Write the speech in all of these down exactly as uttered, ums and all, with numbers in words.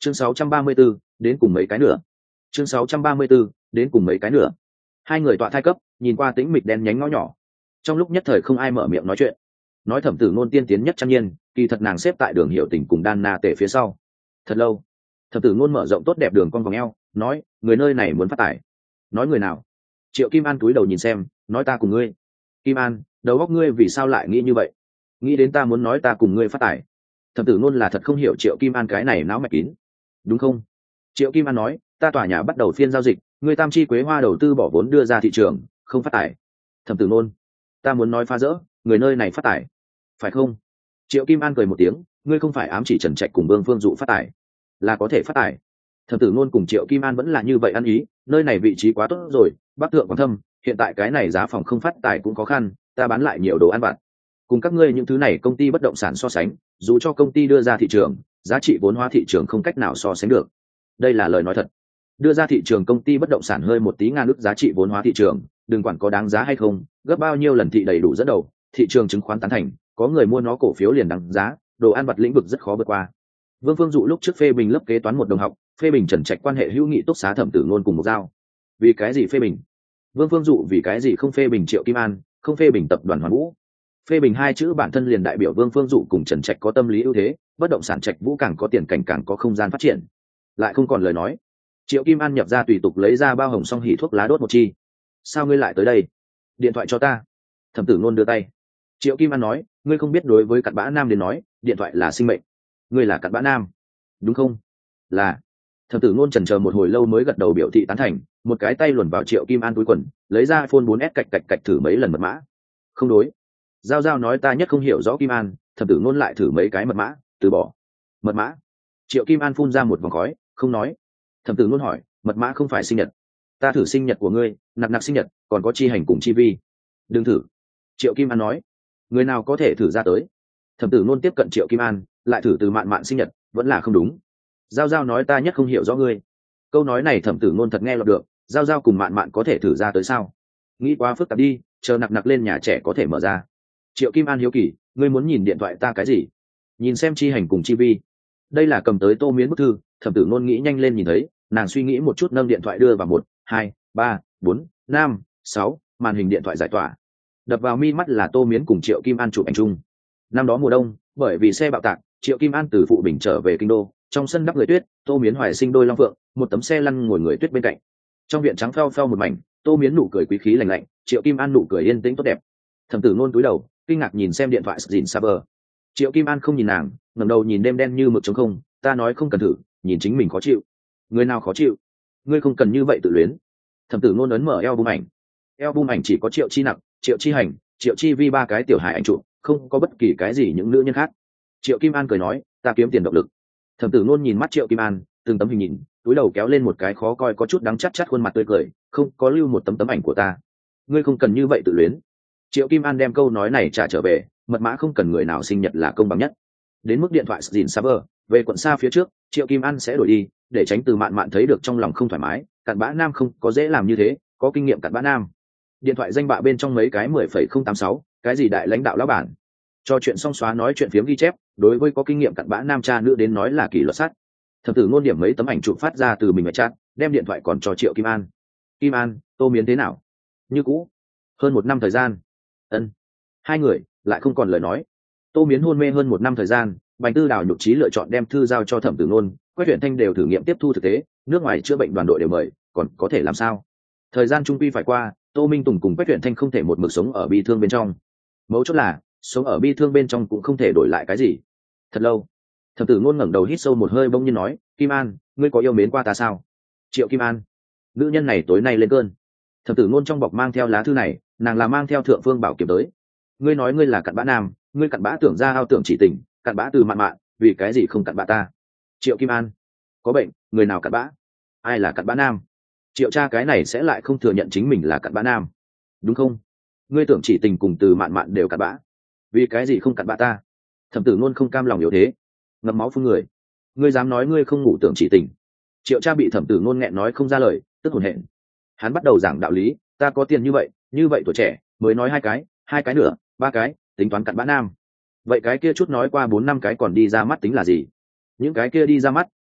chương sáu trăm ba mươi 634, đến cùng mấy cái nữa chương sáu trăm ba mươi 634, đến cùng mấy cái nữa hai người tọa thai cấp nhìn qua tĩnh mịch đen nhánh ngõ nhỏ, trong lúc nhất thời không ai mở miệng nói chuyện. Nói thẩm tử ngôn tiên tiến nhất trang nhiên, kỳ thật nàng xếp tại đường hiệu tình cùng đan na tể phía sau thật lâu. Thẩm tử ngôn mở rộng tốt đẹp đường con vòng eo, nói người nơi này muốn phát tài. Nói người nào? Triệu Kim An cúi đầu nhìn xem, nói ta cùng ngươi. Kim An, đầu óc ngươi vì sao lại nghĩ như vậy? Nghĩ đến ta muốn nói ta cùng ngươi phát tài. Thẩm tử ngôn là thật không hiểu Triệu Kim An cái này náo mạch kín, đúng không? Triệu Kim An nói, ta tòa nhà bắt đầu phiên giao dịch, người Tam Chi Quế Hoa đầu tư bỏ vốn đưa ra thị trường, không phát tài. Thẩm tử ngôn, ta muốn nói phá rỡ, người nơi này phát tài, phải không? Triệu Kim An cười một tiếng, ngươi không phải ám chỉ Trần Trạch cùng Vương Phương Dụ phát tài, là có thể phát tài. Thẩm tử ngôn cùng Triệu Kim An vẫn là như vậy ăn ý, nơi này vị trí quá tốt rồi, bắc thượng quảng thâm, hiện tại cái này giá phòng không phát tài cũng khó khăn, ta bán lại nhiều đồ ăn vặt. Cùng các ngươi những thứ này công ty bất động sản so sánh, dù cho công ty đưa ra thị trường, giá trị vốn hóa thị trường không cách nào so sánh được. Đây là lời nói thật. Đưa ra thị trường công ty bất động sản hơi một tí ngàn ức giá trị vốn hóa thị trường, đừng quản có đáng giá hay không, gấp bao nhiêu lần thị đầy đủ dẫn đầu, thị trường chứng khoán tán thành, có người mua nó cổ phiếu liền đáng giá, đồ ăn vặt lĩnh vực rất khó vượt qua. Vương Phương Dụ lúc trước phê bình lớp kế toán một đồng học, phê bình Trần Trạch quan hệ hữu nghị túc xá thẩm tử ngôn cùng một dao. Vì cái gì phê bình? Vương Phương Dụ vì cái gì không phê bình Triệu Kim An, không phê bình tập đoàn Hoàn Vũ? Phê bình hai chữ bản thân liền đại biểu Vương Phương Dụ cùng Trần Trạch có tâm lý ưu thế, bất động sản Trạch Vũ càng có tiền cảnh càng có không gian phát triển. Lại không còn lời nói. Triệu Kim An nhập ra tùy tục lấy ra bao hồng song hỉ thuốc lá đốt một chi. Sao ngươi lại tới đây? Điện thoại cho ta. Thẩm tử ngôn đưa tay. Triệu Kim An nói, ngươi không biết đối với cặn bã nam đến nói, điện thoại là sinh mệnh. Ngươi là cặn bã nam, đúng không? Là. Thẩm tử ngôn chần chờ một hồi lâu mới gật đầu biểu thị tán thành, một cái tay luồn vào Triệu Kim An túi quần, lấy ra iPhone bốn S cạch cạch cạch thử mấy lần mật mã. Không đối. Giao giao nói ta nhất không hiểu rõ Kim An, thẩm tử ngôn lại thử mấy cái mật mã, từ bỏ. Mật mã? Triệu Kim An phun ra một vòng khói, không nói. Thẩm tử ngôn hỏi, mật mã không phải sinh nhật? Ta thử sinh nhật của ngươi, nặc nặc sinh nhật, còn có chi hành cùng chi vi. Đừng thử. Triệu Kim An nói, người nào có thể thử ra tới? Thẩm tử ngôn tiếp cận Triệu Kim An, lại thử từ mạn mạn sinh nhật, vẫn là không đúng. Giao giao nói ta nhất không hiểu rõ ngươi. Câu nói này thẩm tử ngôn thật nghe lọt được, giao giao cùng mạn mạn có thể thử ra tới sao? Nghĩ quá phức tạp đi, chờ nặc nặc lên nhà trẻ có thể mở ra. Triệu Kim An hiếu kỳ, ngươi muốn nhìn điện thoại ta cái gì? Nhìn xem chi hành cùng chi vi. Đây là cầm tới Tô Miến bức thư, thẩm tử ngôn nghĩ nhanh lên nhìn thấy, nàng suy nghĩ một chút nâng điện thoại đưa vào một, hai, ba, bốn, năm, sáu, màn hình điện thoại giải tỏa. Đập vào mi mắt là Tô Miến cùng Triệu Kim An chụp ảnh chung. Năm đó mùa đông, bởi vì xe bạo tạc, Triệu Kim An từ phụ Bình trở về kinh đô, trong sân đắp người tuyết, Tô Miến hoài sinh đôi long phượng, một tấm xe lăn ngồi người tuyết bên cạnh. Trong viện trắng phao phao một mảnh, Tô Miến nụ cười quý khí lành lạnh, Triệu Kim An nụ cười yên tĩnh tốt đẹp. Thẩm tử ngôn cúi đầu, kinh ngạc nhìn xem điện thoại Dìn Saber. Triệu Kim An không nhìn nàng, ngẩng đầu nhìn đêm đen như mực trống không, ta nói không cần thử, nhìn chính mình khó chịu. Người nào khó chịu? Ngươi không cần như vậy tự luyến. Thẩm tử ngôn ấn mở album ảnh. Album ảnh chỉ có Triệu Chi Nặc, Triệu Chi Hành, Triệu Chi Vi ba cái tiểu hài ảnh chụp, không có bất kỳ cái gì những nữ nhân khác. Triệu Kim An cười nói, ta kiếm tiền động lực. Thẩm tử ngôn nhìn mắt Triệu Kim An, từng tấm hình nhìn, túi đầu kéo lên một cái khó coi có chút đắng chát chát khuôn mặt tươi cười, không có lưu một tấm tấm ảnh của ta. Ngươi không cần như vậy tự luyến. Triệu Kim An đem câu nói này trả trở về, mật mã không cần người nào sinh nhật là công bằng nhất. Đến mức điện thoại Dìn Saber, về quận xa phía trước, Triệu Kim An sẽ đổi đi, để tránh từ mạn mạn thấy được trong lòng không thoải mái, cặn bã nam không có dễ làm như thế, có kinh nghiệm cặn bã nam. Điện thoại danh bạ bên trong mấy cái mười phẩy không tám sáu, cái gì đại lãnh đạo lão bản. Cho chuyện xong xóa nói chuyện phiếm ghi chép, đối với có kinh nghiệm cặn bã nam cha nữ đến nói là kỷ luật sắt. Thẩm tử ngôn điểm mấy tấm ảnh chụp phát ra từ mình ở chat, đem điện thoại còn cho Triệu Kim An. Kim An, Tô Miến thế nào? Như cũ. Hơn một năm thời gian. Ân. Hai người lại không còn lời nói. Tô Miến hôn mê hơn một năm thời gian, Bành Tư Đào nhục trí lựa chọn đem thư giao cho Thẩm tử ngôn, Quách Tuyển Thanh đều thử nghiệm tiếp thu thực tế, nước ngoài chữa bệnh đoàn đội đều mời, còn có thể làm sao? Thời gian trung quy phải qua, Tô Minh Tùng cùng Quách Tuyển Thanh không thể một mực sống ở bi thương bên trong. Mấu chốt là, sống ở bi thương bên trong cũng không thể đổi lại cái gì. Thật lâu, Thẩm tử ngôn ngẩng đầu hít sâu một hơi bỗng nhiên nói, Kim An, ngươi có yêu mến qua ta sao? Triệu Kim An, nữ nhân này tối nay lên cơn. Thẩm tử ngôn trong bọc mang theo lá thư này, nàng là mang theo Thượng Phương Bảo Kiếm tới. Ngươi nói ngươi là cặn bã nam, ngươi cặn bã tưởng ra ao tưởng chỉ tình, cặn bã từ mạn mạn, vì cái gì không cặn bã ta? Triệu Kim An, có bệnh, người nào cặn bã? Ai là cặn bã nam? Triệu cha cái này sẽ lại không thừa nhận chính mình là cặn bã nam, đúng không? Ngươi tưởng chỉ tình cùng từ mạn mạn đều cặn bã, vì cái gì không cặn bã ta? Thẩm tử ngôn không cam lòng yếu thế, ngậm máu phun người. Ngươi dám nói ngươi không ngủ tưởng chỉ tình? Triệu cha bị thẩm tử ngôn nghẹn nói không ra lời, tức hồn hển. Hắn bắt đầu giảng đạo lý, ta có tiền như vậy, như vậy tuổi trẻ, mới nói hai cái, hai cái nữa, ba cái, tính toán cặn bã nam. Vậy cái kia chút nói qua bốn năm cái còn đi ra mắt tính là gì? Những cái kia đi ra mắt,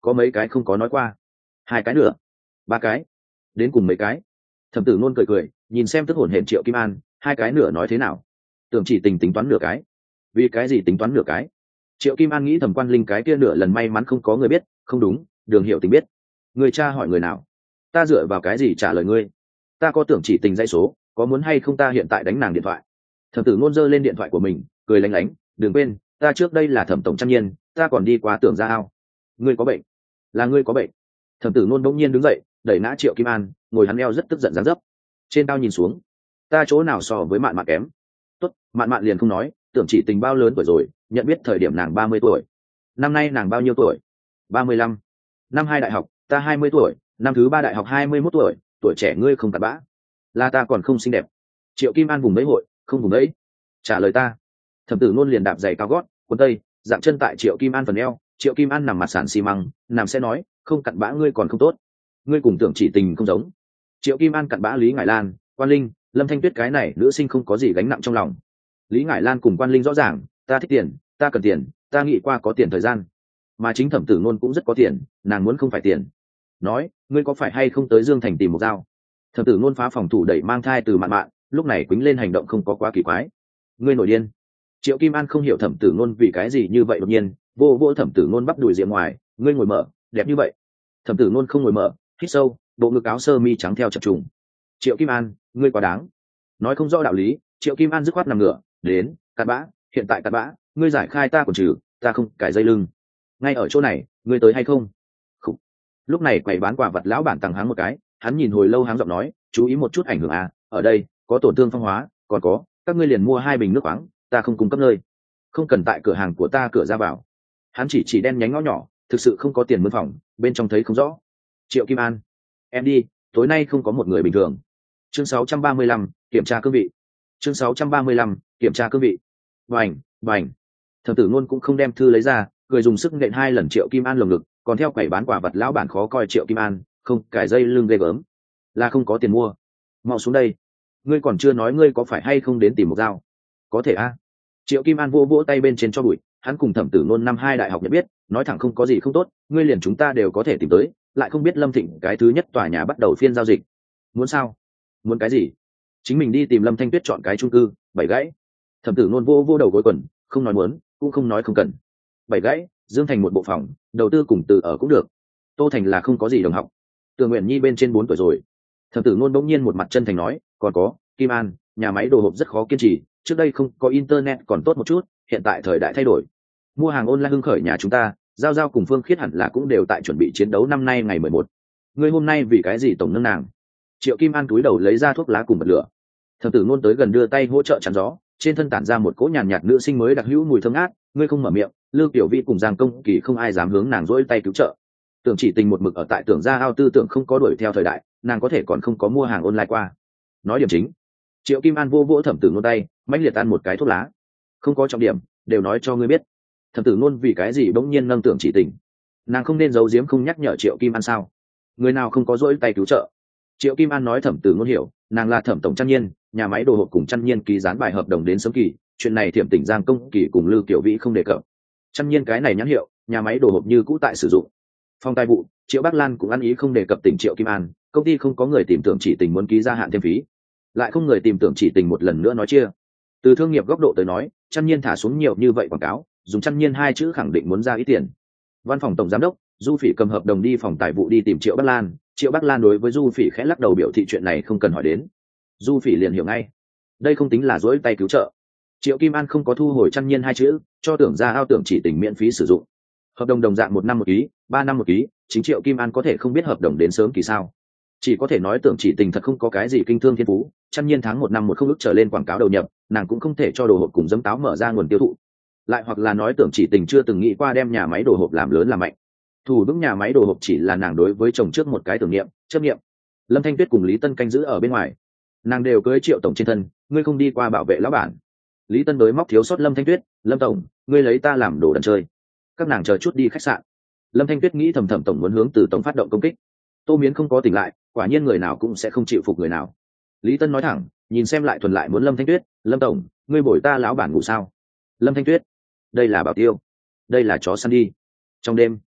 có mấy cái không có nói qua. Hai cái nữa, ba cái, đến cùng mấy cái. Thẩm tử ngôn cười cười nhìn xem tức hổn hển Triệu Kim An, hai cái nửa nói thế nào? Tưởng chỉ tình tính toán nửa cái. Vì cái gì tính toán nửa cái? Triệu Kim An nghĩ thẩm Quan Linh cái kia nửa lần may mắn không có người biết. Không đúng, Đường Hiểu Tình biết. Người cha hỏi người nào? Ta dựa vào cái gì trả lời ngươi? Ta có Tưởng chỉ tình dãy số, có muốn hay không ta hiện tại đánh nàng điện thoại? Thẩm tử ngôn giơ lên điện thoại của mình cười lánh lánh, đừng quên ta trước đây là Thẩm tổng Trăn Nhiên, ta còn đi qua Tưởng gia ao. Ngươi có bệnh? Là ngươi có bệnh. Thẩm tử ngôn bỗng nhiên đứng dậy đẩy ngã Triệu Kim An, ngồi hắn eo rất tức giận dáng dấp. Trên cao nhìn xuống, ta chỗ nào so với Mạn Mạn kém? Tốt, Mạn Mạn liền không nói, Tưởng chỉ tình bao lớn tuổi rồi, nhận biết thời điểm nàng ba mươi tuổi. Năm nay nàng bao nhiêu tuổi? Ba mươi lăm. Năm hai đại học, ta hai mươi tuổi, năm thứ ba đại học hai mươi mốt tuổi, tuổi trẻ ngươi không cặn bã. Là ta còn không xinh đẹp. Triệu Kim An vùng đấy hội, không vùng đấy. Trả lời ta. Thẩm tử ngôn liền đạp giày cao gót, quần tây, dạng chân tại Triệu Kim An phần eo. Triệu Kim An nằm mặt sàn xi măng, nằm sẽ nói, không cặn bã ngươi còn không tốt. Ngươi cùng Tưởng chỉ tình không giống. Triệu Kim An cặn bã Lý Ngải Lan, Quan Linh, Lâm Thanh Tuyết cái này nữ sinh không có gì gánh nặng trong lòng. Lý Ngải Lan cùng Quan Linh rõ ràng, ta thích tiền, ta cần tiền, ta nghĩ qua có tiền thời gian. Mà chính Thẩm tử ngôn cũng rất có tiền, nàng muốn không phải tiền. Nói, ngươi có phải hay không tới Dương Thành tìm một dao? Thẩm tử ngôn phá phòng thủ đẩy mang thai từ Mạn Mạn, lúc này quýnh lên hành động không có quá kỳ quái. Ngươi nổi điên. Triệu Kim An không hiểu Thẩm tử ngôn vì cái gì như vậy đột nhiên, vô vô Thẩm tử ngôn bắp đùi diện ngoài, ngươi ngồi mở, đẹp như vậy. Thẩm tử ngôn không ngồi mở, hít sâu, bộ ngực áo sơ mi trắng theo chập trùng. Triệu Kim An, ngươi quá đáng. Nói không rõ đạo lý, Triệu Kim An dứt khoát nằm ngửa, đến, cặn bã, hiện tại cặn bã, ngươi giải khai ta còn trừ, ta không cải dây lưng. Ngay ở chỗ này, ngươi tới hay không? Khủ. Lúc này quầy bán quả vật lão bản tăng háng một cái, hắn nhìn hồi lâu háng giọng nói, chú ý một chút ảnh hưởng à, ở đây có tổn thương phong hóa, còn có, các ngươi liền mua hai bình nước khoáng, ta không cung cấp nơi, không cần tại cửa hàng của ta cửa ra vào. Hắn chỉ chỉ đen nhánh ngõ nhỏ, thực sự không có tiền mướn phòng, bên trong thấy không rõ. Triệu Kim An, em đi, tối nay không có một người bình thường. Chương sáu trăm ba mươi lăm, kiểm tra cương vị. Chương sáu trăm ba mươi lăm, kiểm tra cương vị. Bành, bành. Thẩm tử ngôn cũng không đem thư lấy ra, cười dùng sức nện hai lần Triệu Kim An lồng ngực, còn theo quầy bán quả vật lão bản khó coi Triệu Kim An, không, cải dây lưng ghê gớm, là không có tiền mua. Mau xuống đây. Ngươi còn chưa nói ngươi có phải hay không đến tìm một dao? Có thể a. À? Triệu Kim An vỗ vỗ tay bên trên cho bụi, hắn cùng Thẩm tử ngôn năm hai đại học nhận biết, nói thẳng không có gì không tốt, ngươi liền chúng ta đều có thể tìm tới, lại không biết Lâm Thịnh cái thứ nhất tòa nhà bắt đầu phiên giao dịch. Muốn sao? Muốn cái gì? Chính mình đi tìm Lâm Thanh Tuyết chọn cái chung cư, bảy gãy. Thẩm tử ngôn vô vô đầu gối quần, không nói muốn, cũng không nói không cần. Bảy gãy, Dương Thành một bộ phòng, đầu tư cùng từ ở cũng được. Tô Thành là không có gì đồng học. Tường Nguyện Nhi bên trên bốn tuổi rồi. Thẩm tử ngôn bỗng nhiên một mặt chân thành nói, còn có, Kim An, nhà máy đồ hộp rất khó kiên trì, trước đây không có internet còn tốt một chút, hiện tại thời đại thay đổi. Mua hàng online hưng khởi nhà chúng ta, giao giao cùng Phương Khiết hẳn là cũng đều tại chuẩn bị chiến đấu năm nay ngày mười một. Ngươi hôm nay vì cái gì tổng nâng nàng? Triệu Kim An túi đầu lấy ra thuốc lá cùng bật lửa. Thẩm tử ngôn tới gần đưa tay hỗ trợ chắn gió, trên thân tản ra một cỗ nhàn nhạt nữ sinh mới đặc hữu mùi thơm ngát. Ngươi không mở miệng, Lưu Tiểu Vi cùng Giang Công Kỳ không ai dám hướng nàng dỗi tay cứu trợ. Tưởng chỉ tình một mực ở tại Tưởng gia ao tư tưởng không có đuổi theo thời đại, nàng có thể còn không có mua hàng online qua. Nói điểm chính. Triệu Kim An vô vỗ Thẩm tử ngôn tay, mãnh liệt ăn một cái thuốc lá. Không có trọng điểm, đều nói cho ngươi biết. Thẩm tử ngôn vì cái gì bỗng nhiên nâng Tưởng chỉ tình? Nàng không nên giấu giếm không nhắc nhở Triệu Kim An sao? Người nào không có dỗi tay cứu trợ? Triệu Kim An nói Thẩm tử ngôn hiểu, nàng là Thẩm tổng Trăn Nhiên, nhà máy đồ hộp cùng Trăn Nhiên ký dán bài hợp đồng đến sớm kỳ, chuyện này Thiểm Tỉnh Giang Công Kỳ cùng Lưu Tiểu Vĩ không đề cập. Trăn Nhiên cái này nhãn hiệu, nhà máy đồ hộp như cũ tại sử dụng. Phòng tài vụ, Triệu Bắc Lan cũng ăn ý không đề cập tỉnh Triệu Kim An, công ty không có người tìm Tưởng chỉ tình muốn ký gia hạn thêm phí, lại không người tìm Tưởng chỉ tình một lần nữa nói chia. Từ thương nghiệp góc độ tới nói, Trăn Nhiên thả xuống nhiều như vậy quảng cáo, dùng Trăn Nhiên hai chữ khẳng định muốn ra ít tiền. Văn phòng tổng giám đốc Du Phỉ cầm hợp đồng đi phòng tài vụ đi tìm Triệu Bắc Lan, Triệu Bắc Lan đối với Du Phỉ khẽ lắc đầu biểu thị chuyện này không cần hỏi đến. Du Phỉ liền hiểu ngay, đây không tính là dỗi tay cứu trợ. Triệu Kim An không có thu hồi Trăn Nhiên hai chữ, cho Tưởng ra ao Tưởng chỉ tình miễn phí sử dụng. Hợp đồng đồng dạng một năm một ký, ba năm một ký, chính Triệu Kim An có thể không biết hợp đồng đến sớm kỳ sao? Chỉ có thể nói Tưởng chỉ tình thật không có cái gì kinh thương thiên phú, Trăn Nhiên tháng một năm một không ức trở lên quảng cáo đầu nhập, nàng cũng không thể cho đồ hộp cùng giấm táo mở ra nguồn tiêu thụ. Lại hoặc là nói Tưởng chỉ tình chưa từng nghĩ qua đem nhà máy đồ hộp làm lớn làm mạnh. Thủ vững nhà máy đồ hộp chỉ là nàng đối với chồng trước một cái tưởng niệm, chấp niệm. Lâm Thanh Tuyết cùng Lý Tân canh giữ ở bên ngoài, nàng đều cưới Triệu tổng trên thân, ngươi không đi qua bảo vệ lão bản. Lý Tân đối móc thiếu sót Lâm Thanh Tuyết, Lâm tổng, ngươi lấy ta làm đồ đần chơi. Các nàng chờ chút đi khách sạn. Lâm Thanh Tuyết nghĩ thầm thầm tổng muốn hướng từ tổng phát động công kích. Tô Miến không có tỉnh lại, quả nhiên người nào cũng sẽ không chịu phục người nào. Lý Tân nói thẳng, nhìn xem lại thuần lại muốn Lâm Thanh Tuyết, Lâm tổng, ngươi bồi ta lão bản ngủ sao? Lâm Thanh Tuyết, đây là Bảo Tiêu, đây là chó săn đi. Trong đêm,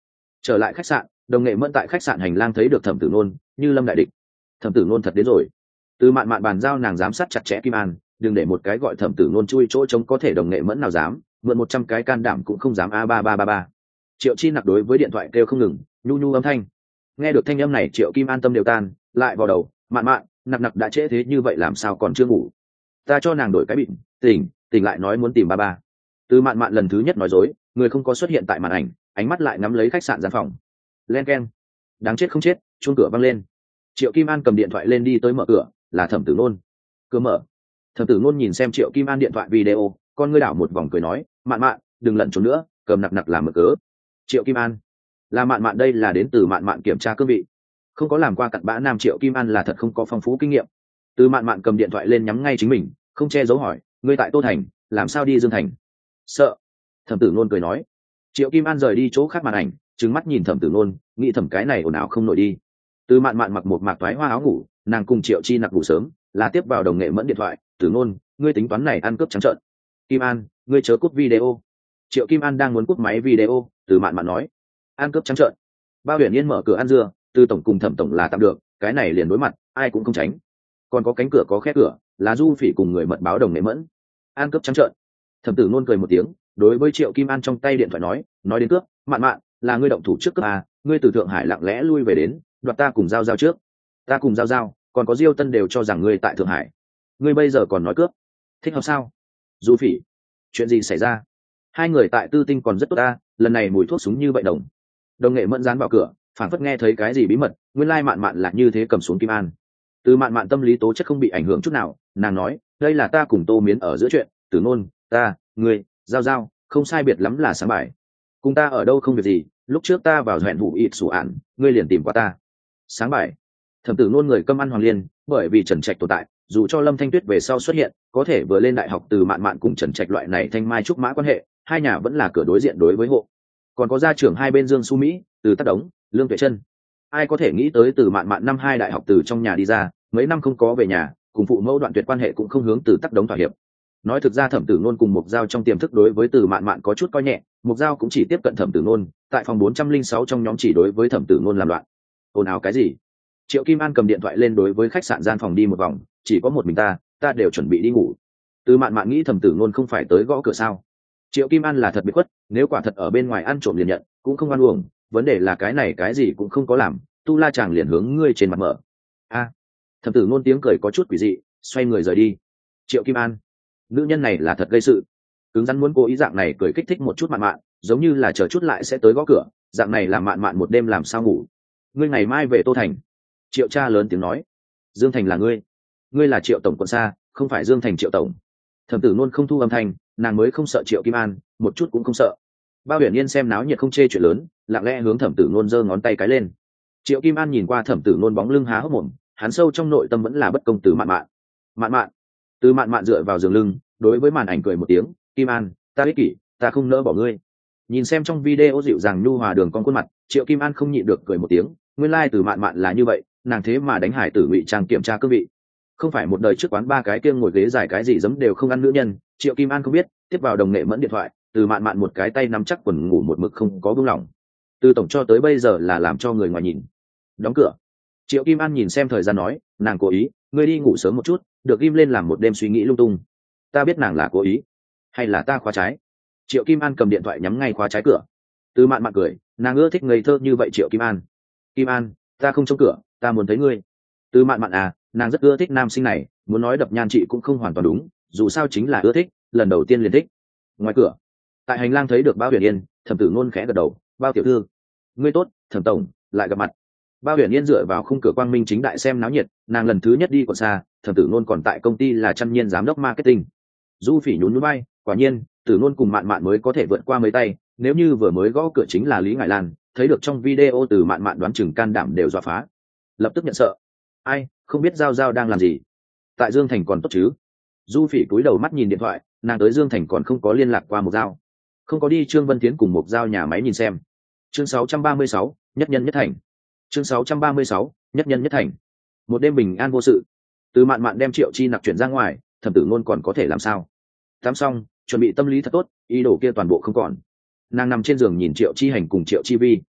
Trở lại khách sạn, đồng nghệ mẫn tại khách sạn hành lang thấy được thẩm tử nôn như lâm đại địch. Thẩm tử nôn thật đến rồi. Từ mạn mạn bàn giao nàng giám sát chặt chẽ Kim An, đừng để một cái gọi thẩm tử nôn chui chỗ trống có thể đồng nghệ mẫn nào dám mượn một trăm cái can đảm cũng không dám. A ba ba ba ba. Triệu Chi Nặc đối với điện thoại kêu không ngừng, nhu nhu âm thanh. Nghe được thanh âm này Triệu Kim An tâm đều tan, lại vào đầu, mạn mạn, nặc nặc đã trễ thế như vậy làm sao còn chưa ngủ. Ta cho nàng đổi cái bịm, tỉnh, tỉnh lại nói muốn tìm ba ba. Từ mạn mạn lần thứ nhất nói dối, người không có xuất hiện tại màn ảnh, ánh mắt lại ngắm lấy khách sạn gian phòng. Len keng. Đáng chết không chết, chuông cửa vang lên. Triệu Kim An cầm điện thoại lên đi tới mở cửa, là thẩm tử nôn. Cửa mở. Thẩm tử nôn nhìn xem Triệu Kim An điện thoại video, con ngươi đảo một vòng cười nói, mạn mạn, đừng lẩn trốn nữa, cầm nặc nặc làm mở cớ. Triệu Kim An. Là mạn mạn đây là đến từ mạn mạn kiểm tra cương vị. Không có làm qua cặn bã nam Triệu Kim An là thật không có phong phú kinh nghiệm. Từ mạn mạn cầm điện thoại lên nhắm ngay chính mình, không che giấu hỏi, ngươi tại Tô Thành, làm sao đi Dương Thành? Sợ. Thẩm tử nôn cười nói. Triệu Kim An rời đi chỗ khác màn ảnh, trừng mắt nhìn thẩm tử nôn, nghĩ thẩm cái này ồn ào không nổi đi. Từ mạn mạn mặc một mạc toái hoa áo ngủ, nàng cùng Triệu Chi Nặc ngủ sớm, là tiếp vào đồng nghệ mẫn điện thoại, tử nôn, ngươi tính toán này ăn cướp trắng trợn. Kim An, ngươi chớ cút video. Triệu Kim An đang muốn cút máy video, từ mạn mạn nói, ăn cướp trắng trợn. Bao Huyền Yên mở cửa ăn dưa, từ tổng cùng thẩm tổng là tạm được, cái này liền đối mặt, ai cũng không tránh. Còn có cánh cửa có khép cửa, là Du Phỉ cùng người mật báo đồng nghệ mẫn. Ăn cướp trắng trợn. Thẩm tử nôn cười một tiếng, đối với Triệu Kim An trong tay điện thoại nói, nói đến cướp, mạn mạn, là ngươi động thủ trước cướp à, ngươi từ Thượng Hải lặng lẽ lui về đến, đoạt ta cùng giao giao trước. Ta cùng giao giao, còn có Diêu Tân đều cho rằng ngươi tại Thượng Hải. Ngươi bây giờ còn nói cướp, thích hợp sao? Du Phỉ, chuyện gì xảy ra? Hai người tại Tư Tinh còn rất tốt ta, lần này mùi thuốc súng như vậy đồng. Đồng nghệ mẫn dán vào cửa, phảng phất nghe thấy cái gì bí mật, nguyên lai mạn mạn là như thế cầm xuống Kim An. Từ mạn mạn tâm lý tố chất không bị ảnh hưởng chút nào, nàng nói, đây là ta cùng Tô Miến ở giữa chuyện, tử nôn, ta, ngươi, giao giao, không sai biệt lắm là sáng bài. Cùng ta ở đâu không việc gì, lúc trước ta vào hẹn vụ ít sủ ạn, ngươi liền tìm qua ta. Sáng bài. Thẩm tử nôn người câm ăn hoàng liên, bởi vì Trần Trạch tồn tại, dù cho Lâm Thanh Tuyết về sau xuất hiện, có thể vừa lên đại học từ mạn mạn cùng Trần Trạch loại này thanh mai trúc mã quan hệ, hai nhà vẫn là cửa đối diện đối với hộ. Còn có gia trưởng hai bên Dương Xu Mỹ, từ Tắc Đống, Lương Tuệ Chân. Ai có thể nghĩ tới từ mạn mạn năm hai đại học từ trong nhà đi ra, mấy năm không có về nhà, cùng phụ mẫu đoạn tuyệt quan hệ cũng không hướng từ Tắc Đống thỏa hiệp. Nói thực ra thẩm tử nôn cùng mục giao trong tiềm thức đối với từ mạn mạn có chút coi nhẹ, mục giao cũng chỉ tiếp cận thẩm tử nôn, tại phòng bốn trăm linh sáu trong nhóm chỉ đối với thẩm tử nôn làm loạn. Ồn ào cái gì? Triệu Kim An cầm điện thoại lên đối với khách sạn gian phòng đi một vòng, chỉ có một mình ta, ta đều chuẩn bị đi ngủ. Từ mạn mạn nghĩ thẩm tử nôn không phải tới gõ cửa sao? Triệu Kim An là thật bị khuất, nếu quả thật ở bên ngoài ăn trộm liền nhận, cũng không ăn uống, vấn đề là cái này cái gì cũng không có làm, tu la chàng liền hướng ngươi trên mặt mở. A. Thẩm tử nôn tiếng cười có chút quỷ dị, xoay người rời đi. Triệu Kim An, nữ nhân này là thật gây sự, cứng rắn muốn cố ý dạng này cười kích thích một chút mạn mạn, giống như là chờ chút lại sẽ tới gõ cửa, dạng này làm mạn mạn một đêm làm sao ngủ. Ngươi ngày mai về Tô Thành. Triệu cha lớn tiếng nói. Dương Thành là ngươi, ngươi là Triệu tổng quận xa, không phải Dương Thành Triệu tổng. Thẩm tử nôn không thu âm thanh, nàng mới không sợ Triệu Kim An, một chút cũng không sợ. Bao Huyền Yên xem náo nhiệt không chê chuyện lớn, lặng lẽ hướng thẩm tử nôn giơ ngón tay cái lên. Triệu Kim An nhìn qua thẩm tử nôn bóng lưng há hốc mồm, hắn sâu trong nội tâm vẫn là bất công từ mạn mạn. Mạn mạn. Từ mạn mạn dựa vào giường lưng, đối với màn ảnh cười một tiếng, Kim An, ta ích kỷ, ta không nỡ bỏ ngươi. Nhìn xem trong video dịu dàng nhu hòa đường con khuôn mặt, Triệu Kim An không nhịn được cười một tiếng, nguyên lai từ mạn mạn là như vậy, nàng thế mà đánh hải tử ngụy trang kiểm tra cương vị. Không phải một đời trước quán ba cái kia ngồi ghế dài cái gì giấm đều không ăn nữ nhân, Triệu Kim An không biết, tiếp vào đồng nghệ mẫn điện thoại, từ mạn mạn một cái tay nắm chắc quần ngủ một mực không có buông lỏng. Từ tổng cho tới bây giờ là làm cho người ngoài nhìn. Đóng cửa. Triệu Kim An nhìn xem thời gian nói, nàng cố ý, ngươi đi ngủ sớm một chút, được ghim lên làm một đêm suy nghĩ lung tung. Ta biết nàng là cố ý, hay là ta khóa trái? Triệu Kim An cầm điện thoại nhắm ngay khóa trái cửa. Từ mạn mạn cười, nàng ưa thích ngây thơ như vậy Triệu Kim An. Kim An, ta không chống cửa, ta muốn thấy ngươi. Từ mạn mạn à, nàng rất ưa thích nam sinh này, muốn nói đập nhan chị cũng không hoàn toàn đúng, dù sao chính là ưa thích, lần đầu tiên liền thích. Ngoài cửa, tại hành lang thấy được Bao Huyền Yên, thẩm tử nôn khẽ gật đầu, Bao tiểu thư, ngươi tốt, thẩm tổng, lại gặp mặt. Bao Huyền Yên dựa vào khung cửa quang minh chính đại xem náo nhiệt, nàng lần thứ nhất đi còn xa, thẩm tử nôn còn tại công ty là Trăm Nhiên giám đốc marketing. Du Phỉ nhún nhún vai, quả nhiên, tử nôn cùng mạn mạn mới có thể vượt qua mấy tay, nếu như vừa mới gõ cửa chính là Lý Ngải Lan, thấy được trong video từ mạn mạn đoán chừng can đảm đều dọa phá. Lập tức nhận sợ. Ai, không biết giao giao đang làm gì? Tại Dương Thành còn tốt chứ? Du Phỉ cúi đầu mắt nhìn điện thoại, nàng tới Dương Thành còn không có liên lạc qua Mục Giao. Không có đi Trương Vân Tiến cùng Mục Giao nhà máy nhìn xem. Chương sáu trăm ba mươi sáu, nhất nhân nhất thành. Chương sáu trăm ba mươi sáu, nhất nhân nhất thành. Một đêm bình an vô sự. Từ mạn mạn đem Triệu Chi Nặc chuyển ra ngoài, thẩm tử ngôn còn có thể làm sao? Tắm xong, chuẩn bị tâm lý thật tốt, ý đồ kia toàn bộ không còn. Nàng nằm trên giường nhìn Triệu Chi Hành cùng Triệu Chi Vi.